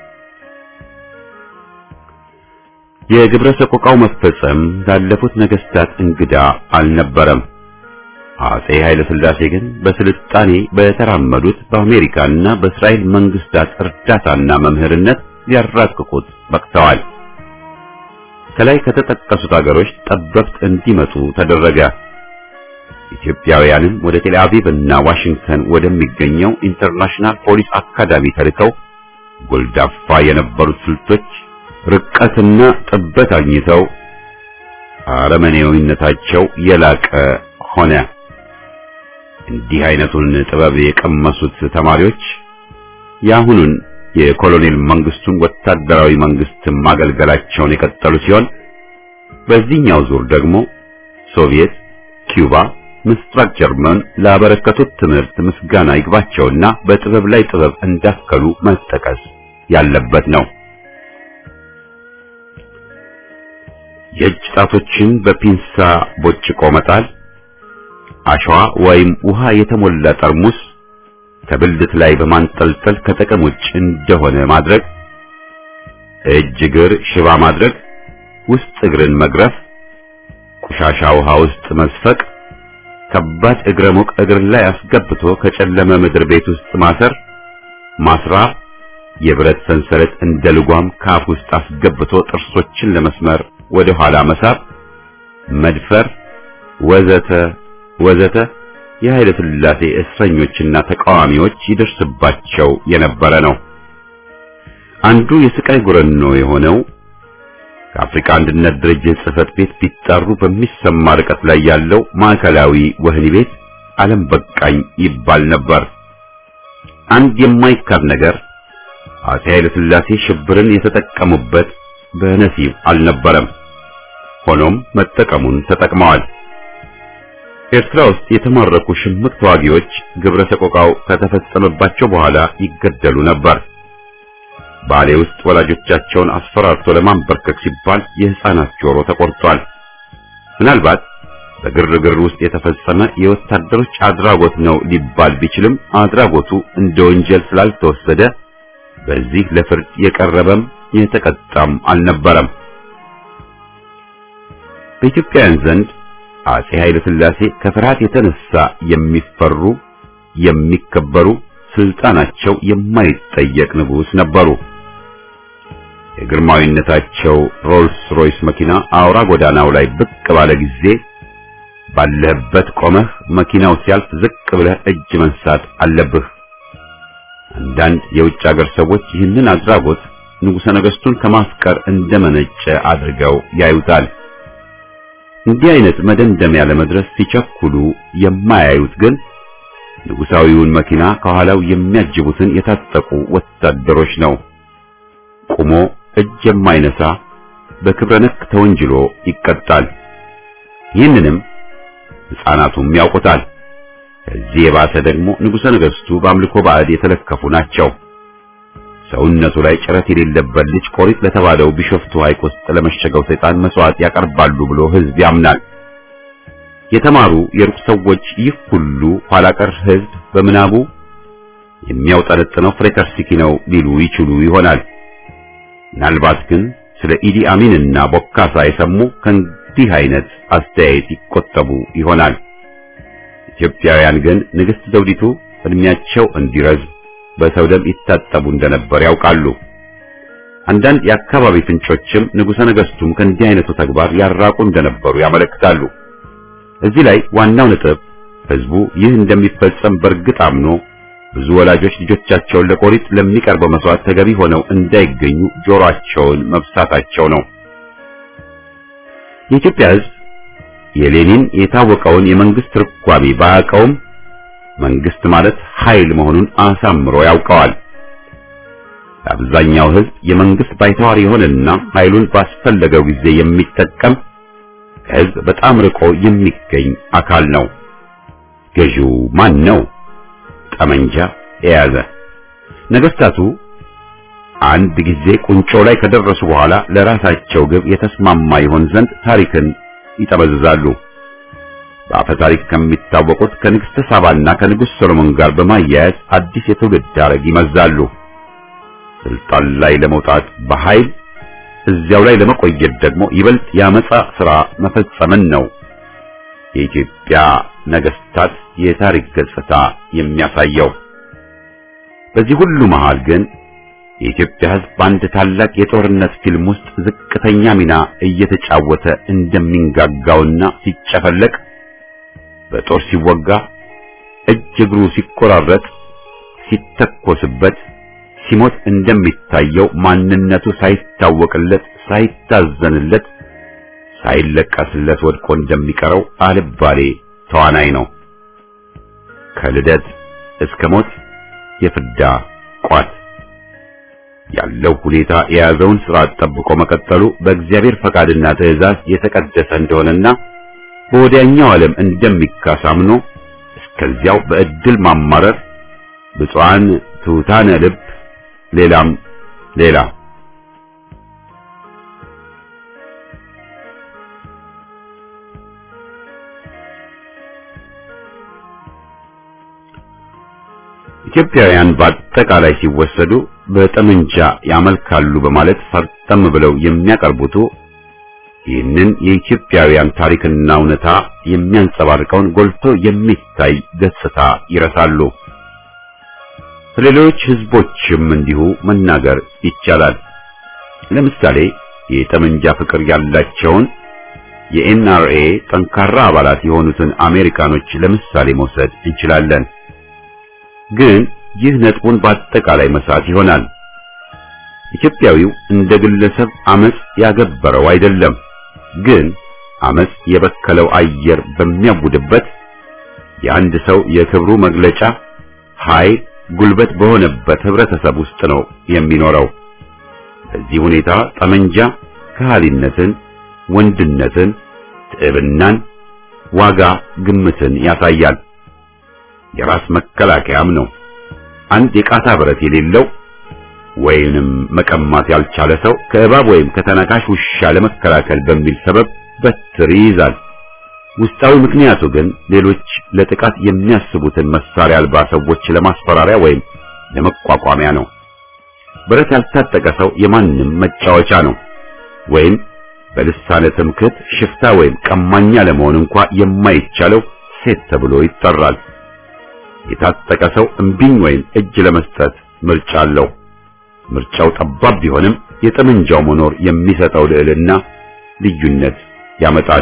የግብረ ሰቆቃው መፈጸም ላለፉት ነገሥታት እንግዳ አልነበረም። አፄ ኃይለ ሥላሴ ግን በስልጣኔ በተራመዱት በአሜሪካና በእስራኤል መንግስታት እርዳታና መምህርነት ሊያራቅቁት በቅተዋል። ከላይ ከተጠቀሱት አገሮች ጠበብት እንዲመጡ ተደረገ። ኢትዮጵያውያንም ወደ ቴል አቪቭ እና ዋሽንግተን ወደሚገኘው ኢንተርናሽናል ፖሊስ አካዳሚ ተልከው ጎልዳፋ የነበሩት ስልቶች ርቀትና ጥበት አግኝተው አረመኔያዊነታቸው የላቀ ሆነ። እንዲህ አይነቱን ጥበብ የቀመሱት ተማሪዎች የአሁኑን የኮሎኔል መንግስቱን ወታደራዊ መንግስት ማገልገላቸውን የቀጠሉ ሲሆን በዚህኛው ዙር ደግሞ ሶቪየት፣ ኩባ፣ ምስራቅ ጀርመን ላበረከቱት ትምህርት ምስጋና ይግባቸውና በጥበብ ላይ ጥበብ እንዳከሉ መጠቀስ ያለበት ነው። የእጅ ጣቶችን በፒንሳ ቦጭቆ መጣል፣ አሸዋ ወይም ውሃ የተሞላ ጠርሙስ ከብልት ላይ በማንጠልጠል ከጥቅም ውጭ እንደሆነ ማድረግ፣ እጅ እግር ሽባ ማድረግ፣ ውስጥ እግርን መግረፍ፣ ቆሻሻ ውሃ ውስጥ መስፈቅ፣ ከባድ እግረ ሙቅ እግር ላይ አስገብቶ ከጨለመ ምድር ቤት ውስጥ ማሰር፣ ማስራ፣ የብረት ሰንሰለት እንደ ልጓም ካፍ ውስጥ አስገብቶ ጥርሶችን ለመስመር ወደ ኋላ መሳብ፣ መድፈር ወዘተ ወዘተ የኃይለ ሥላሴ እስረኞችና ተቃዋሚዎች ይደርስባቸው የነበረ ነው። አንዱ የስቃይ ጉረኖ የሆነው ከአፍሪካ አንድነት ድርጅት ጽሕፈት ቤት ቢጣሩ በሚሰማ ርቀት ላይ ያለው ማዕከላዊ ወህኒ ቤት ዓለም በቃኝ ይባል ነበር። አንድ የማይካድ ነገር አፄ ኃይለ ሥላሴ ሽብርን የተጠቀሙበት በነሲብ አልነበረም። ሆኖም መጠቀሙን ተጠቅመዋል። ኤርትራ ውስጥ የተማረኩ ሽምቅ ተዋጊዎች ግብረ ሰቆቃው ከተፈጸመባቸው በኋላ ይገደሉ ነበር። ባሌ ውስጥ ወላጆቻቸውን አስፈራርቶ ለማንበርከክ ሲባል የሕፃናት ጆሮ ተቆርጧል። ምናልባት በግርግር ውስጥ የተፈጸመ የወታደሮች አድራጎት ነው ሊባል ቢችልም አድራጎቱ እንደ ወንጀል ስላልተወሰደ በዚህ ለፍርድ የቀረበም የተቀጣም አልነበረም። በኢትዮጵያውያን ዘንድ አፄ ኃይለ ሥላሴ ከፍርሃት የተነሳ የሚፈሩ የሚከበሩ ስልጣናቸው የማይጠየቅ ንጉሥ ነበሩ። የግርማዊነታቸው ሮልስ ሮይስ መኪና አውራ ጎዳናው ላይ ብቅ ባለ ጊዜ ባለህበት ቆመህ መኪናው ሲያልፍ ዝቅ ብለህ እጅ መንሳት አለብህ። አንዳንድ የውጭ ሀገር ሰዎች ይህንን አድራጎት ንጉሠ ነገሥቱን ከማፍቀር እንደመነጨ አድርገው ያዩታል። እንዲህ አይነት መደምደሚያ ለመድረስ ሲቸኩሉ የማያዩት ግን ንጉሣዊውን መኪና ከኋላው የሚያጅቡትን የታጠቁ ወታደሮች ነው። ቆሞ እጅ የማይነሳ በክብረ ነክ ተወንጅሎ ይቀጣል። ይህንንም ሕፃናቱም ያውቁታል። ከዚህ የባሰ ደግሞ ንጉሠ ነገሥቱ በአምልኮ ባዕድ የተለከፉ ናቸው። ሰውነቱ ላይ ጭረት የሌለበት ልጅ ቆሪጥ ለተባለው ቢሾፍቱ ሐይቅ ውስጥ ለመሸገው ሰይጣን መስዋዕት ያቀርባሉ ብሎ ሕዝብ ያምናል። የተማሩ የሩቅ ሰዎች ይህ ሁሉ ኋላ ቀር ሕዝብ በምናቡ የሚያውጠነጥነው ፍሬከርሲኪ ነው ሊሉ ይችሉ ይሆናል። ምናልባት ግን ስለ ኢዲ አሚንና ቦካሳ የሰሙ ከእንዲህ አይነት አስተያየት ይቆጠቡ ይሆናል። ኢትዮጵያውያን ግን ንግሥት ዘውዲቱ እድሜያቸው እንዲረዝም በሰው ደም ይታጠቡ እንደነበር ያውቃሉ። አንዳንድ የአካባቢ ፍንጮችም ንጉሠ ነገሥቱም ከእንዲህ አይነቱ ተግባር ያራቁ እንደነበሩ ያመለክታሉ። እዚህ ላይ ዋናው ነጥብ ሕዝቡ ይህ እንደሚፈጸም በእርግጥ አምኖ ብዙ ወላጆች ልጆቻቸውን ለቆሪጥ ለሚቀርበው መስዋዕት ተገቢ ሆነው እንዳይገኙ ጆሮአቸውን መብሳታቸው ነው። የኢትዮጵያ ሕዝብ የሌኒን የታወቀውን የመንግስት ትርጓሜ ባያውቀውም መንግስት ማለት ኃይል መሆኑን አሳምሮ ያውቀዋል። አብዛኛው ሕዝብ የመንግስት ባይተዋር የሆነና ኃይሉን ባስፈለገው ጊዜ የሚጠቀም ከሕዝብ በጣም ርቆ የሚገኝ አካል ነው። ገዢው ማን ነው? ጠመንጃ የያዘ። ነገስታቱ አንድ ጊዜ ቁንጮ ላይ ከደረሱ በኋላ ለራሳቸው ግብ የተስማማ ይሆን ዘንድ ታሪክን ይጠመዝዛሉ። በአፈ ታሪክ ከሚታወቁት ከንግሥተ ሳባና ከንጉሥ ሰሎሞን ጋር በማያያዝ አዲስ የትውልድ ሐረግ ይመዛሉ። ስልጣን ላይ ለመውጣት በኃይል እዚያው ላይ ለመቆየት ደግሞ ይበልጥ ያመጻ ሥራ መፈጸምን ነው የኢትዮጵያ ነገስታት የታሪክ ገጽታ የሚያሳየው። በዚህ ሁሉ መሃል ግን የኢትዮጵያ ሕዝብ በአንድ ታላቅ የጦርነት ፊልም ውስጥ ዝቅተኛ ሚና እየተጫወተ እንደሚንጋጋውና ሲጨፈለቅ፣ በጦር ሲወጋ፣ እጅ እግሩ ሲቆራረጥ፣ ሲተኮስበት፣ ሲሞት እንደሚታየው ማንነቱ ሳይታወቅለት፣ ሳይታዘንለት፣ ሳይለቀስለት ወድቆ እንደሚቀረው አልባሌ ተዋናይ ነው። ከልደት እስከ ሞት የፍዳ አጥቋት። ያለው ሁኔታ የያዘውን ስርዓት ጠብቆ መቀጠሉ በእግዚአብሔር ፈቃድና ትእዛዝ የተቀደሰ እንደሆነና በወዲያኛው ዓለም እንደሚካስ አምኖ እስከዚያው በእድል ማማረር ብፁዓን ትሑታነ ልብ ሌላም ሌላ ኢትዮጵያውያን በአጠቃላይ ሲወሰዱ በጠመንጃ ያመልካሉ በማለት ፈርጠም ብለው የሚያቀርቡት ይህንን የኢትዮጵያውያን ታሪክና እውነታ የሚያንጸባርቀውን ጎልቶ የሚታይ ገጽታ ይረሳሉ። ስለሌሎች ህዝቦችም እንዲሁ መናገር ይቻላል። ለምሳሌ የጠመንጃ ፍቅር ያላቸውን የኤን አር ኤ ጠንካራ አባላት የሆኑትን አሜሪካኖች ለምሳሌ መውሰድ እንችላለን። ግን ይህ ነጥቡን በአጠቃላይ መሳት ይሆናል። ኢትዮጵያዊው እንደ ግለሰብ አመጽ ያገበረው አይደለም። ግን አመጽ የበከለው አየር በሚያውድበት የአንድ ሰው የክብሩ መግለጫ ኃይል ጉልበት በሆነበት ህብረተሰብ ውስጥ ነው የሚኖረው። በዚህ ሁኔታ ጠመንጃ ከሃሊነትን፣ ወንድነትን፣ ትዕብናን፣ ዋጋ ግምትን ያሳያል። የራስ መከላከያም ነው። አንድ የቃታ ብረት የሌለው ወይንም መቀማት ያልቻለ ሰው ከእባብ ወይም ከተናካሽ ውሻ ለመከላከል በሚል ሰበብ በትር ይይዛል። ውስጣዊ ምክንያቱ ግን ሌሎች ለጥቃት የሚያስቡትን መሳሪያ አልባ ሰዎች ለማስፈራሪያ ወይም ለመቋቋሚያ ነው። ብረት ያልታጠቀ ሰው የማንም መጫወቻ ነው። ወይም በልሳነ ትምክህት ሽፍታ ወይም ቀማኛ ለመሆን እንኳን የማይቻለው ሴት ተብሎ ይጠራል። የታጠቀ ሰው እምቢኝ ወይም እጅ ለመስጠት ምርጫ አለው። ምርጫው ጠባብ ቢሆንም የጠመንጃው መኖር የሚሰጠው ልዕልና ልዩነት ያመጣል።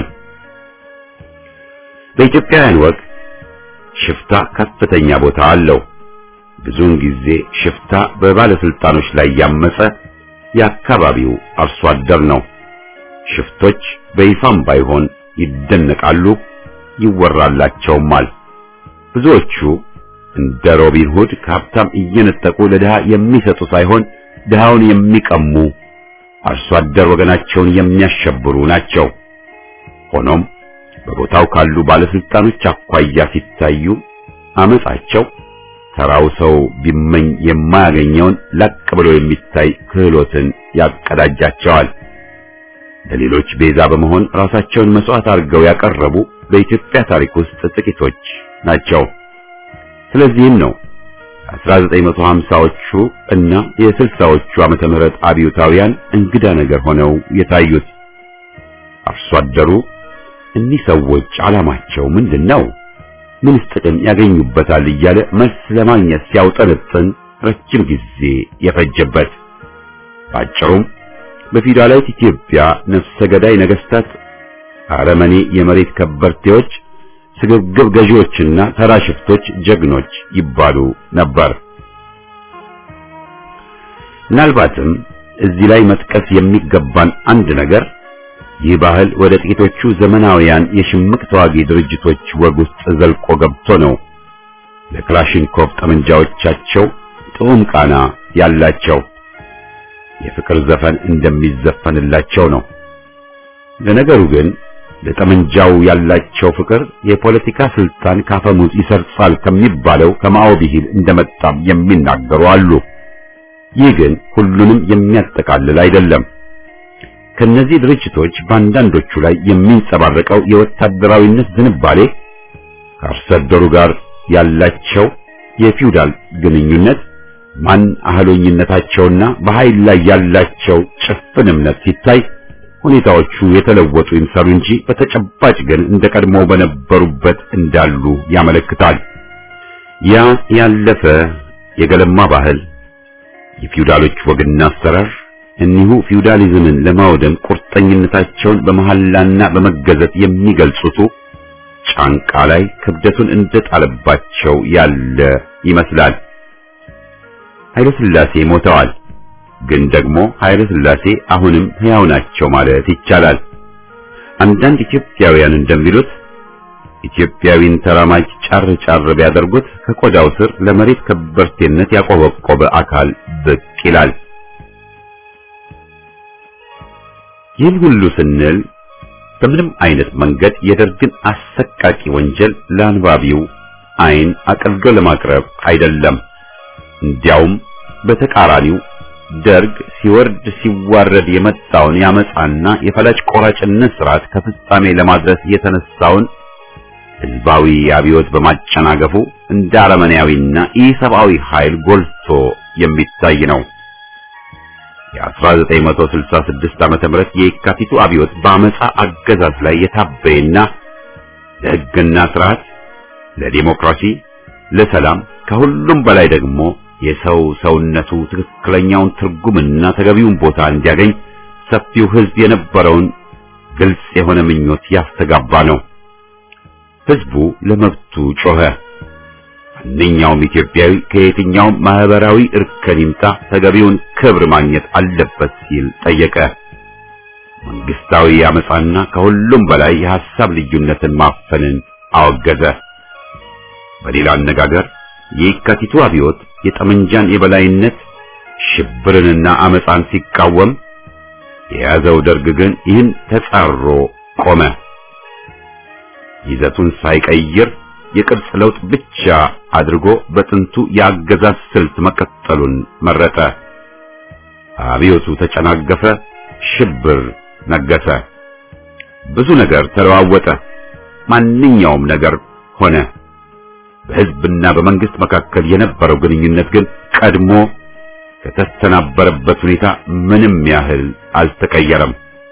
በኢትዮጵያውያን ወግ ሽፍታ ከፍተኛ ቦታ አለው። ብዙውን ጊዜ ሽፍታ በባለስልጣኖች ላይ ያመጸ የአካባቢው አርሶ አደር ነው። ሽፍቶች በይፋም ባይሆን ይደነቃሉ፣ ይወራላቸውማል። ብዙዎቹ እንደ ሮቢን ሁድ ከሀብታም እየነጠቁ ለድሃ የሚሰጡ ሳይሆን ድሃውን የሚቀሙ አርሶ አደር ወገናቸውን የሚያሸብሩ ናቸው። ሆኖም በቦታው ካሉ ባለስልጣኖች አኳያ ሲታዩ አመጻቸው ተራው ሰው ቢመኝ የማያገኘውን ላቅ ብሎ የሚታይ ክህሎትን ያቀዳጃቸዋል። ለሌሎች ቤዛ በመሆን ራሳቸውን መስዋዕት አድርገው ያቀረቡ በኢትዮጵያ ታሪክ ውስጥ ጥቂቶች ናቸው። ስለዚህም ነው አስራ ዘጠኝ መቶ ሀምሳዎቹ እና የስልሳዎቹ ዓመተ ምህረት አብዮታውያን እንግዳ ነገር ሆነው የታዩት። አርሶ አደሩ እኒህ ሰዎች ዓላማቸው ምንድነው? ምንስ ጥቅም ያገኙበታል እያለ መልስ ለማግኘት ሲያውጠነጥን ረጅም ጊዜ የፈጀበት። ባጭሩም በፊውዳላዊት ኢትዮጵያ ነፍሰ ገዳይ ነገስታት፣ አረመኔ የመሬት ከበርቴዎች፣ ስግብግብ ገዢዎችና ተራ ሽፍቶች ጀግኖች ይባሉ ነበር። ምናልባትም እዚህ ላይ መጥቀስ የሚገባን አንድ ነገር ይህ ባህል ወደ ጥቂቶቹ ዘመናውያን የሽምቅ ተዋጊ ድርጅቶች ወግ ውስጥ ዘልቆ ገብቶ ነው ለክላሽንኮቭ ጠመንጃዎቻቸው ጥዑም ቃና ያላቸው የፍቅር ዘፈን እንደሚዘፈንላቸው ነው። ለነገሩ ግን ለጠመንጃው ያላቸው ፍቅር የፖለቲካ ስልጣን ካፈሙዝ ይሰርጻል ከሚባለው ከማኦ ብሂል እንደመጣም የሚናገሩ አሉ። ይህ ግን ሁሉንም የሚያጠቃልል አይደለም። ከነዚህ ድርጅቶች በአንዳንዶቹ ላይ የሚንጸባረቀው የወታደራዊነት ዝንባሌ ከአርሶ አደሩ ጋር ያላቸው የፊውዳል ግንኙነት ማን አህሎኝነታቸውና በኃይል ላይ ያላቸው ጭፍን እምነት ሲታይ ሁኔታዎቹ የተለወጡ ይምሰሉ እንጂ በተጨባጭ ግን እንደቀድሞው በነበሩበት እንዳሉ ያመለክታል። ያ ያለፈ የገለማ ባህል የፊውዳሎች ወግና አሰራር እኒሁ ፊውዳሊዝምን ለማውደም ቁርጠኝነታቸውን በመሐላና በመገዘት የሚገልጹት ጫንቃ ላይ ክብደቱን እንደጣለባቸው ያለ ይመስላል። ኃይለ ሥላሴ ሞተዋል፣ ግን ደግሞ ኃይለ ሥላሴ አሁንም ሕያው ናቸው ማለት ይቻላል። አንዳንድ ኢትዮጵያውያን እንደሚሉት ኢትዮጵያዊን ተራማጅ ጫር ጫር ቢያደርጉት ከቆዳው ስር ለመሬት ከበርቴነት ያቆበቆበ አካል ብቅ ይላል። ይህን ሁሉ ስንል በምንም አይነት መንገድ የደርግን አሰቃቂ ወንጀል ለአንባቢው አይን አቅልጎ ለማቅረብ አይደለም። እንዲያውም በተቃራኒው ደርግ ሲወርድ ሲዋረድ የመጣውን ያመጻና የፈላጭ ቆራጭነት ስርዓት ከፍጻሜ ለማድረስ የተነሳውን ህዝባዊ አብዮት በማጨናገፉ እንደ አረመኔያዊና ኢሰብአዊ ኃይል ጎልቶ የሚታይ ነው። የ1966 ዓመተ ምህረት የካቲቱ አብዮት በአመጻ አገዛዝ ላይ የታበየና ለህግና ስርዓት፣ ለዲሞክራሲ፣ ለሰላም ከሁሉም በላይ ደግሞ የሰው ሰውነቱ ትክክለኛውን ትርጉምና ተገቢውን ቦታ እንዲያገኝ ሰፊው ህዝብ የነበረውን ግልጽ የሆነ ምኞት ያስተጋባ ነው። ህዝቡ ለመብቱ ጮኸ። ማንኛውም ኢትዮጵያዊ ከየትኛውም ማህበራዊ እርከን ይምጣ ተገቢውን ክብር ማግኘት አለበት ሲል ጠየቀ። መንግስታዊ አመጻና ከሁሉም በላይ የሐሳብ ልዩነትን ማፈንን አወገዘ። በሌላ አነጋገር የካቲቱ አብዮት የጠመንጃን የበላይነት ሽብርንና አመጻን ሲቃወም፣ የያዘው ደርግ ግን ይህን ተጻሮ ቆመ። ይዘቱን ሳይቀይር የቅርጽ ለውጥ ብቻ አድርጎ በጥንቱ የአገዛዝ ስልት መቀጠሉን መረጠ። አብዮቱ ተጨናገፈ፣ ሽብር ነገሰ። ብዙ ነገር ተለዋወጠ። ማንኛውም ነገር ሆነ። በህዝብና በመንግስት መካከል የነበረው ግንኙነት ግን ቀድሞ ከተስተናበረበት ሁኔታ ምንም ያህል አልተቀየረም።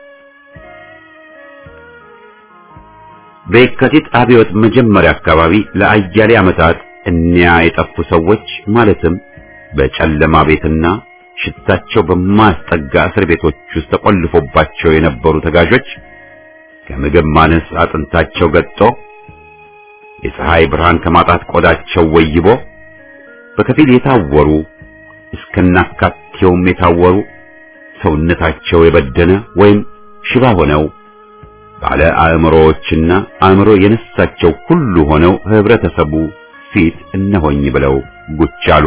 በየካቲት አብዮት መጀመሪያ አካባቢ ለአያሌ ዓመታት እኒያ የጠፉ ሰዎች ማለትም በጨለማ ቤትና ሽታቸው በማያስጠጋ እስር ቤቶች ውስጥ ተቆልፎባቸው የነበሩ ተጋዦች ከምግብ ማነስ አጥንታቸው ገጦ፣ የፀሐይ ብርሃን ከማጣት ቆዳቸው ወይቦ፣ በከፊል የታወሩ እስከናካቴውም የታወሩ ሰውነታቸው የበደነ ወይም ሽባ ሆነው ባለ አእምሮዎችና አእምሮ የነሳቸው ሁሉ ሆነው ህብረተሰቡ ፊት እነሆኝ ብለው ጉች አሉ።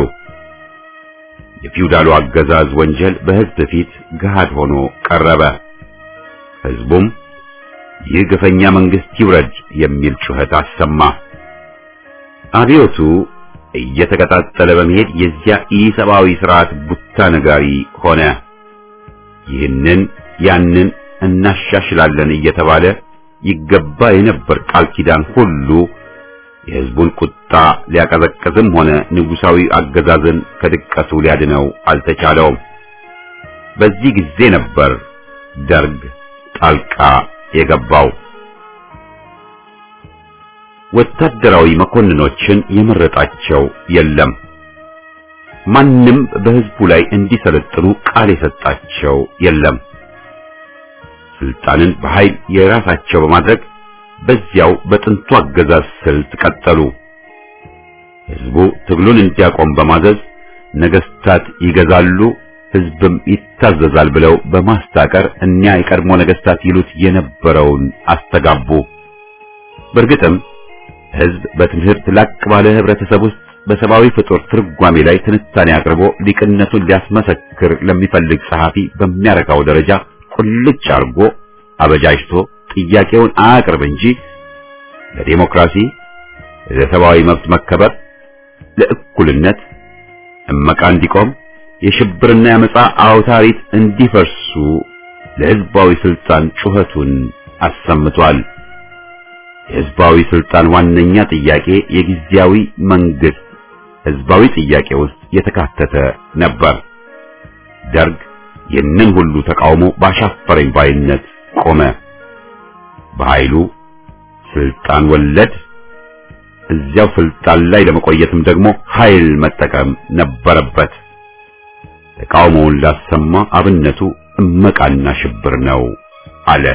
የፊውዳሉ አገዛዝ ወንጀል በህዝብ ፊት ገሃድ ሆኖ ቀረበ። ህዝቡም ይህ ግፈኛ መንግስት ይውረድ የሚል ጩኸት አሰማ። አብዮቱ እየተቀጣጠለ በመሄድ የዚያ ኢሰብአዊ ስርዓት ቡታ ነጋሪ ሆነ። ይህንን ያንን እናሻሽላለን እየተባለ ይገባ የነበር ቃል ኪዳን ሁሉ የህዝቡን ቁጣ ሊያቀዘቅዝም ሆነ ንጉሳዊ አገዛዝን ከድቀቱ ሊያድነው አልተቻለውም። በዚህ ጊዜ ነበር ደርግ ጣልቃ የገባው። ወታደራዊ መኮንኖችን የመረጣቸው የለም። ማንም በህዝቡ ላይ እንዲሰለጥኑ ቃል የሰጣቸው የለም። ስልጣንን በኃይል የራሳቸው በማድረግ በዚያው በጥንቱ አገዛዝ ስልት ቀጠሉ። ህዝቡ ትግሉን እንዲያቆም በማዘዝ ነገስታት ይገዛሉ፣ ህዝብም ይታዘዛል ብለው በማስታቀር እኒያ የቀድሞ ነገስታት ይሉት የነበረውን አስተጋቡ። በእርግጥም ህዝብ በትምህርት ላቅ ባለ ህብረተሰብ ውስጥ በሰብአዊ ፍጡር ትርጓሜ ላይ ትንታኔ አቅርቦ ሊቅነቱን ሊያስመሰክር ለሚፈልግ ጸሐፊ በሚያረካው ደረጃ ቁልጭ አርጎ አበጃጅቶ ጥያቄውን አቅርብ እንጂ ለዲሞክራሲ፣ ለሰብአዊ መብት መከበር፣ ለእኩልነት እመቃ እንዲቆም፣ የሽብርና የአመጻ አውታሪት እንዲፈርሱ ለህዝባዊ ስልጣን ጩኸቱን አሰምቷል። የህዝባዊ ስልጣን ዋነኛ ጥያቄ የጊዜያዊ መንግስት ህዝባዊ ጥያቄ ውስጥ የተካተተ ነበር። ደርግ ይህንን ሁሉ ተቃውሞ ባሻፈረኝ ባይነት ቆመ። በኃይሉ ስልጣን ወለድ፣ እዚያው ስልጣን ላይ ለመቆየትም ደግሞ ኃይል መጠቀም ነበረበት። ተቃውሞውን ላሰማ አብነቱ እመቃና ሽብር ነው አለ።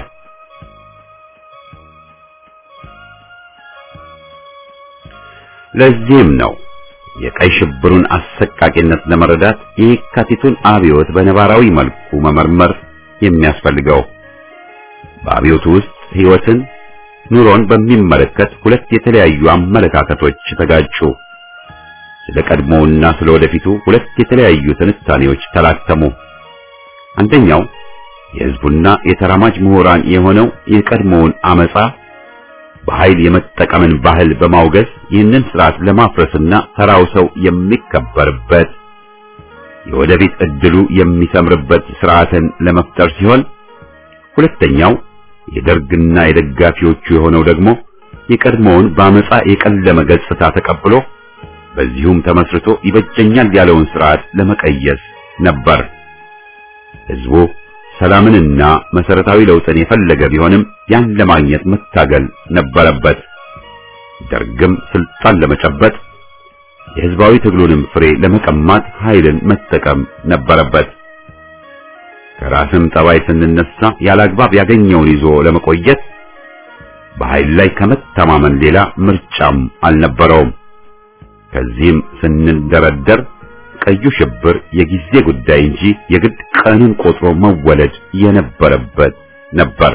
ለዚህም ነው የቀይ ሽብሩን አሰቃቂነት ለመረዳት የካቲቱን አብዮት በነባራዊ መልኩ መመርመር የሚያስፈልገው። በአብዮቱ ውስጥ ህይወትን፣ ኑሮን በሚመለከት ሁለት የተለያዩ አመለካከቶች ተጋጩ። ስለ ቀድሞውና ስለ ወደፊቱ ሁለት የተለያዩ ትንታኔዎች ተላተሙ። አንደኛው የሕዝቡና የተራማጅ ምሁራን የሆነው የቀድሞውን አመጻ በኃይል የመጠቀምን ባህል በማውገዝ ይህንን ስርዓት ለማፍረስና ተራው ሰው የሚከበርበት የወደፊት እድሉ የሚሰምርበት ስርዓትን ለመፍጠር ሲሆን፣ ሁለተኛው የደርግና የደጋፊዎቹ የሆነው ደግሞ የቀድሞውን በአመጻ የቀለመ ገጽታ ተቀብሎ በዚሁም ተመስርቶ ይበጀኛል ያለውን ስርዓት ለመቀየስ ነበር። ሕዝቡ ሰላምንና መሰረታዊ ለውጥን የፈለገ ቢሆንም ያን ለማግኘት መታገል ነበረበት። ደርግም ስልጣን ለመጨበጥ የህዝባዊ ትግሉንም ፍሬ ለመቀማት ኃይልን መጠቀም ነበረበት። ከራስም ጠባይ ስንነሳ ያላግባብ ያገኘውን ይዞ ለመቆየት በኃይል ላይ ከመተማመን ሌላ ምርጫም አልነበረውም። ከዚህም ስንደረደር ቀዩ ሽብር የጊዜ ጉዳይ እንጂ የግድ ቀንን ቆጥሮ መወለድ የነበረበት ነበር።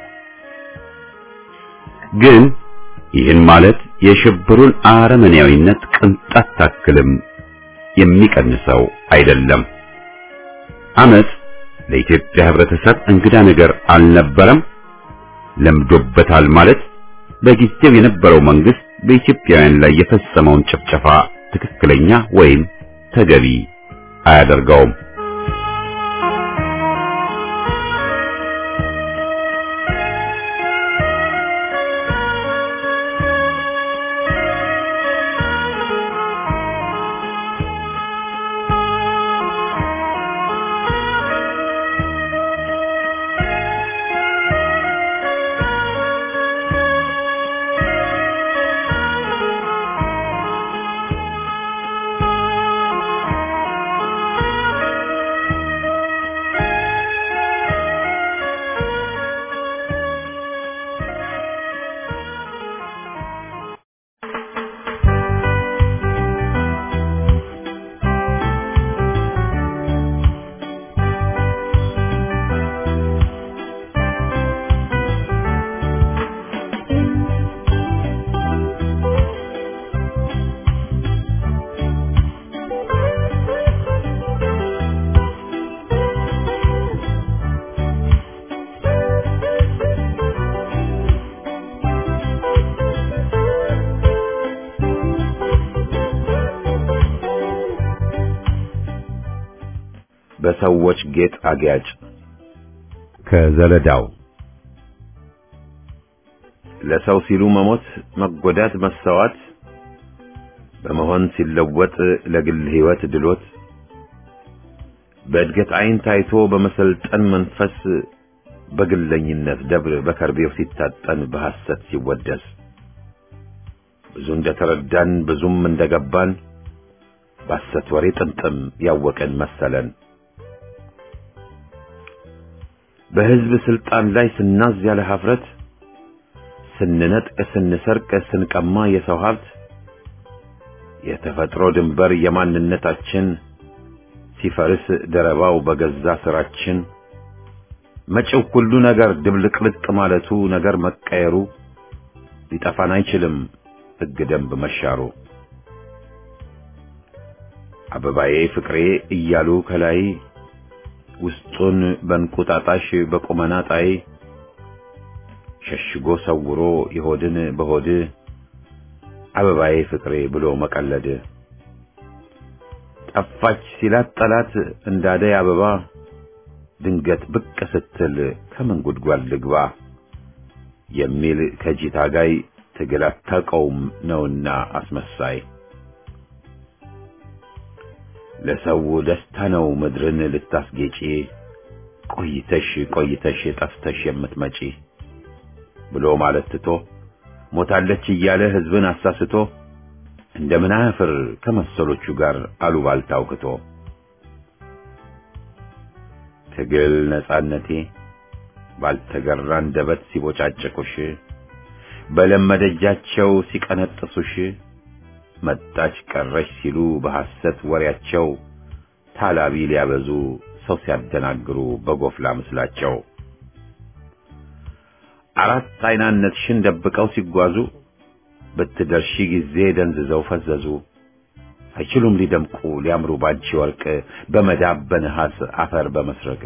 ግን ይህን ማለት የሽብሩን አረመኔያዊነት ቅንጣት ታክልም የሚቀንሰው አይደለም። አመጽ ለኢትዮጵያ ህብረተሰብ እንግዳ ነገር አልነበረም። ለምዶበታል ማለት በጊዜው የነበረው መንግስት በኢትዮጵያውያን ላይ የፈጸመውን ጭፍጨፋ ትክክለኛ ወይም ተገቢ አያደርገውም። በሰዎች ጌጥ አጊያጭ ከዘለዳው ለሰው ሲሉ መሞት መጎዳት መሰዋት በመሆን ሲለወጥ ለግል ህይወት ድሎት በእድገት አይን ታይቶ በመሰልጠን መንፈስ በግለኝነት ደብር በከርቤው ሲታጠን በሐሰት ሲወደስ ብዙ እንደተረዳን ብዙም እንደገባን በሐሰት ወሬ ጥምጥም ያወቀን መሰለን። በህዝብ ስልጣን ላይ ስናዝ ያለ ሀፍረት ስንነጥቅ ስንሰርቅ ስንቀማ የሰው ሀብት የተፈጥሮ ድንበር የማንነታችን ሲፈርስ ደረባው በገዛ ስራችን መጪው ሁሉ ነገር ድብልቅልቅ ማለቱ ነገር መቀየሩ ሊጠፋን አይችልም ሕግ ደንብ መሻሩ አበባዬ ፍቅሬ እያሉ ከላይ ውስጡን በንቁጣጣሽ በቁመና ጣይ ሸሽጎ ሰውሮ ይሆድን በሆድ አበባዬ ፍቅሬ ብሎ መቀለድ ጠፋች ሲላት ጠላት እንዳደይ አበባ ድንገት ብቅ ስትል ከምን ጉድጓድ ልግባ የሚል ከጂታ ጋይ ትግል አታውቀውም ነውና አስመሳይ ለሰው ደስታ ነው ምድርን ልታስጌጪ ቆይተሽ ቆይተሽ ጠፍተሽ የምትመጪ ብሎ ማለት ትቶ ሞታለች እያለ ህዝብን አሳስቶ እንደምን አፍር ከመሰሎቹ ጋር አሉባልታው ክቶ ትግል ነጻነቴ ባልተገራ እንደበት ሲቦጫጨቁሽ በለመደጃቸው ሲቀነጥሱሽ መጣች ቀረሽ ሲሉ በሐሰት ወሬያቸው ታላቢ ሊያበዙ ሰው ሲያደናግሩ በጎፍላ ምስላቸው አራት አይናነትሽን ደብቀው ሲጓዙ በትደርሺ ጊዜ ደንዝዘው ፈዘዙ አይችሉም ሊደምቁ ሊያምሩ ባንቺ ወርቅ በመዳብ በነሐስ አፈር በመስረቅ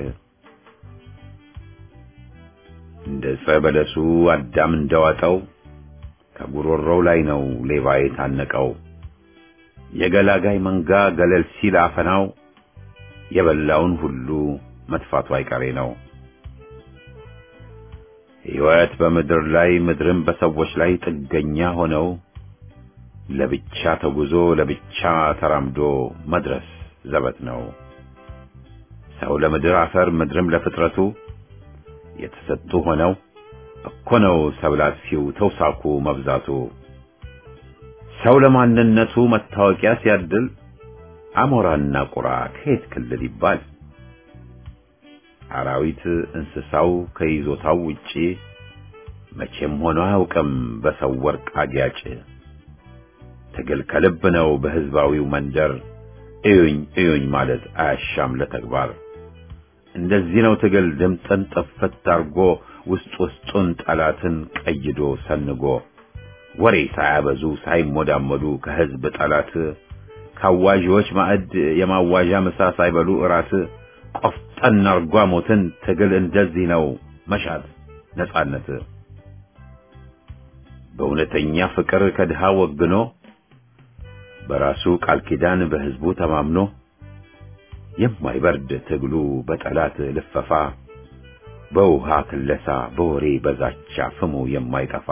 እንደ ጸበለሱ አዳም እንደዋጠው ከጉሮሮው ላይ ነው ሌባ የታነቀው የገላጋይ መንጋ ገለል ሲል አፈናው የበላውን ሁሉ መጥፋቱ አይቀሬ ነው ሕይወት በምድር ላይ ምድርም በሰዎች ላይ ጥገኛ ሆነው ለብቻ ተጉዞ ለብቻ ተራምዶ መድረስ ዘበት ነው ሰው ለምድር አፈር ምድርም ለፍጥረቱ የተሰጡ ሆነው እኮ ነው ሰብላት ሲው ተውሳኩ መብዛቱ ሰው ለማንነቱ መታወቂያ ሲያድል አሞራና ቁራ ከየት ክልል ይባል አራዊት እንስሳው ከይዞታው ውጪ መቼም ሆኖ አያውቅም በሰው ወርቅ አጊያጭ ትግል ከልብ ነው በህዝባዊው መንደር እዩኝ እዩኝ ማለት አያሻም ለተግባር እንደዚህ ነው ትግል ድምጥን ጥፍት አርጎ ውስጥ ውስጡን ጠላትን ቀይዶ ሰንጎ ወሬ ሳያበዙ ሳይሞዳመዱ ከህዝብ ጠላት ካዋጆች ማዕድ የማዋዣ ምሳ ሳይበሉ እራት ቆፍጠን አርጓ ሞትን ትግል እንደዚህ ነው መሻት ነጻነት በእውነተኛ ፍቅር ከድሃ ወግኖ በራሱ ቃል ኪዳን በህዝቡ ተማምኖ የማይበርድ ትግሉ በጠላት ልፈፋ በውሃ ክለሳ በወሬ በዛቻ ፍሙ የማይጠፋ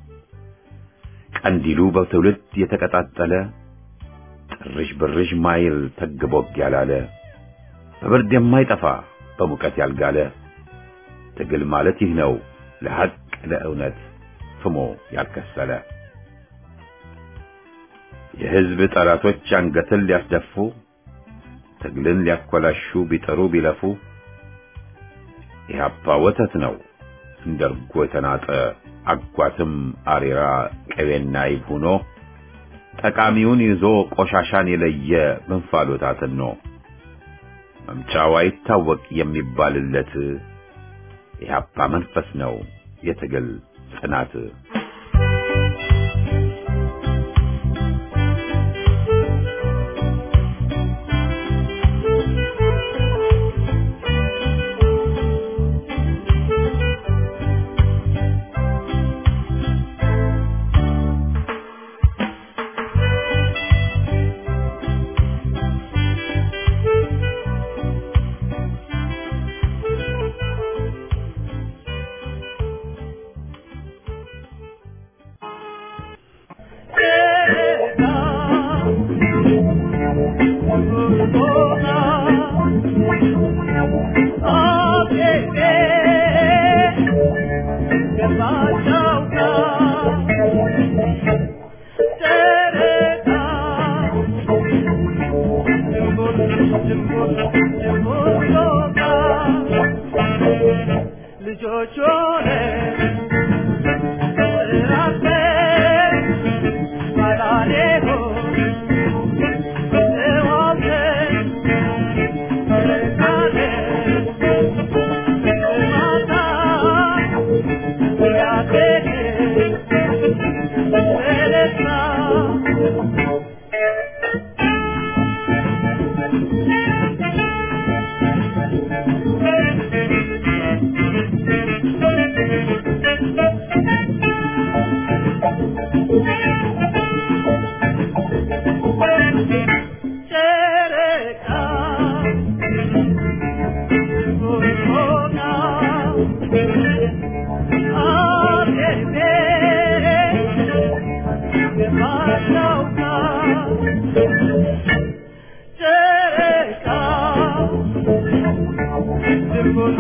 ቀንዲሉ በትውልድ የተቀጣጠለ ጥርሽ ብርሽ ማይል ተግቦግ ያላለ በብርድ የማይጠፋ በሙቀት ያልጋለ ትግል ማለት ይህ ነው ለሐቅ ለእውነት ፍሞ ያልከሰለ የህዝብ ጠላቶች አንገትን ሊያስደፉ ትግልን ሊያኮላሹ ቢጠሩ ቢለፉ ኢህአፓ ወተት ነው እንደርጎ የተናጠ አጓትም አሬራ ቀቤና ይብ ሆኖ ጠቃሚውን ይዞ ቆሻሻን የለየ መንፋሎታትን ነው መምጫው አይታወቅ የሚባልለት ኢህአፓ መንፈስ ነው የትግል ጽናት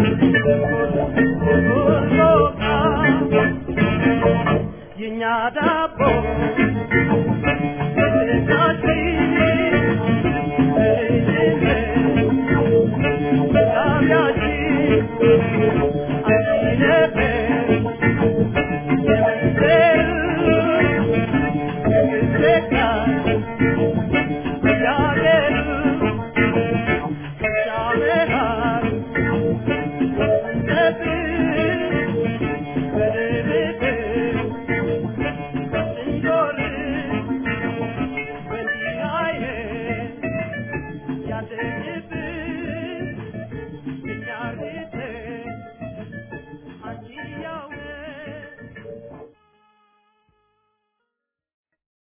Yada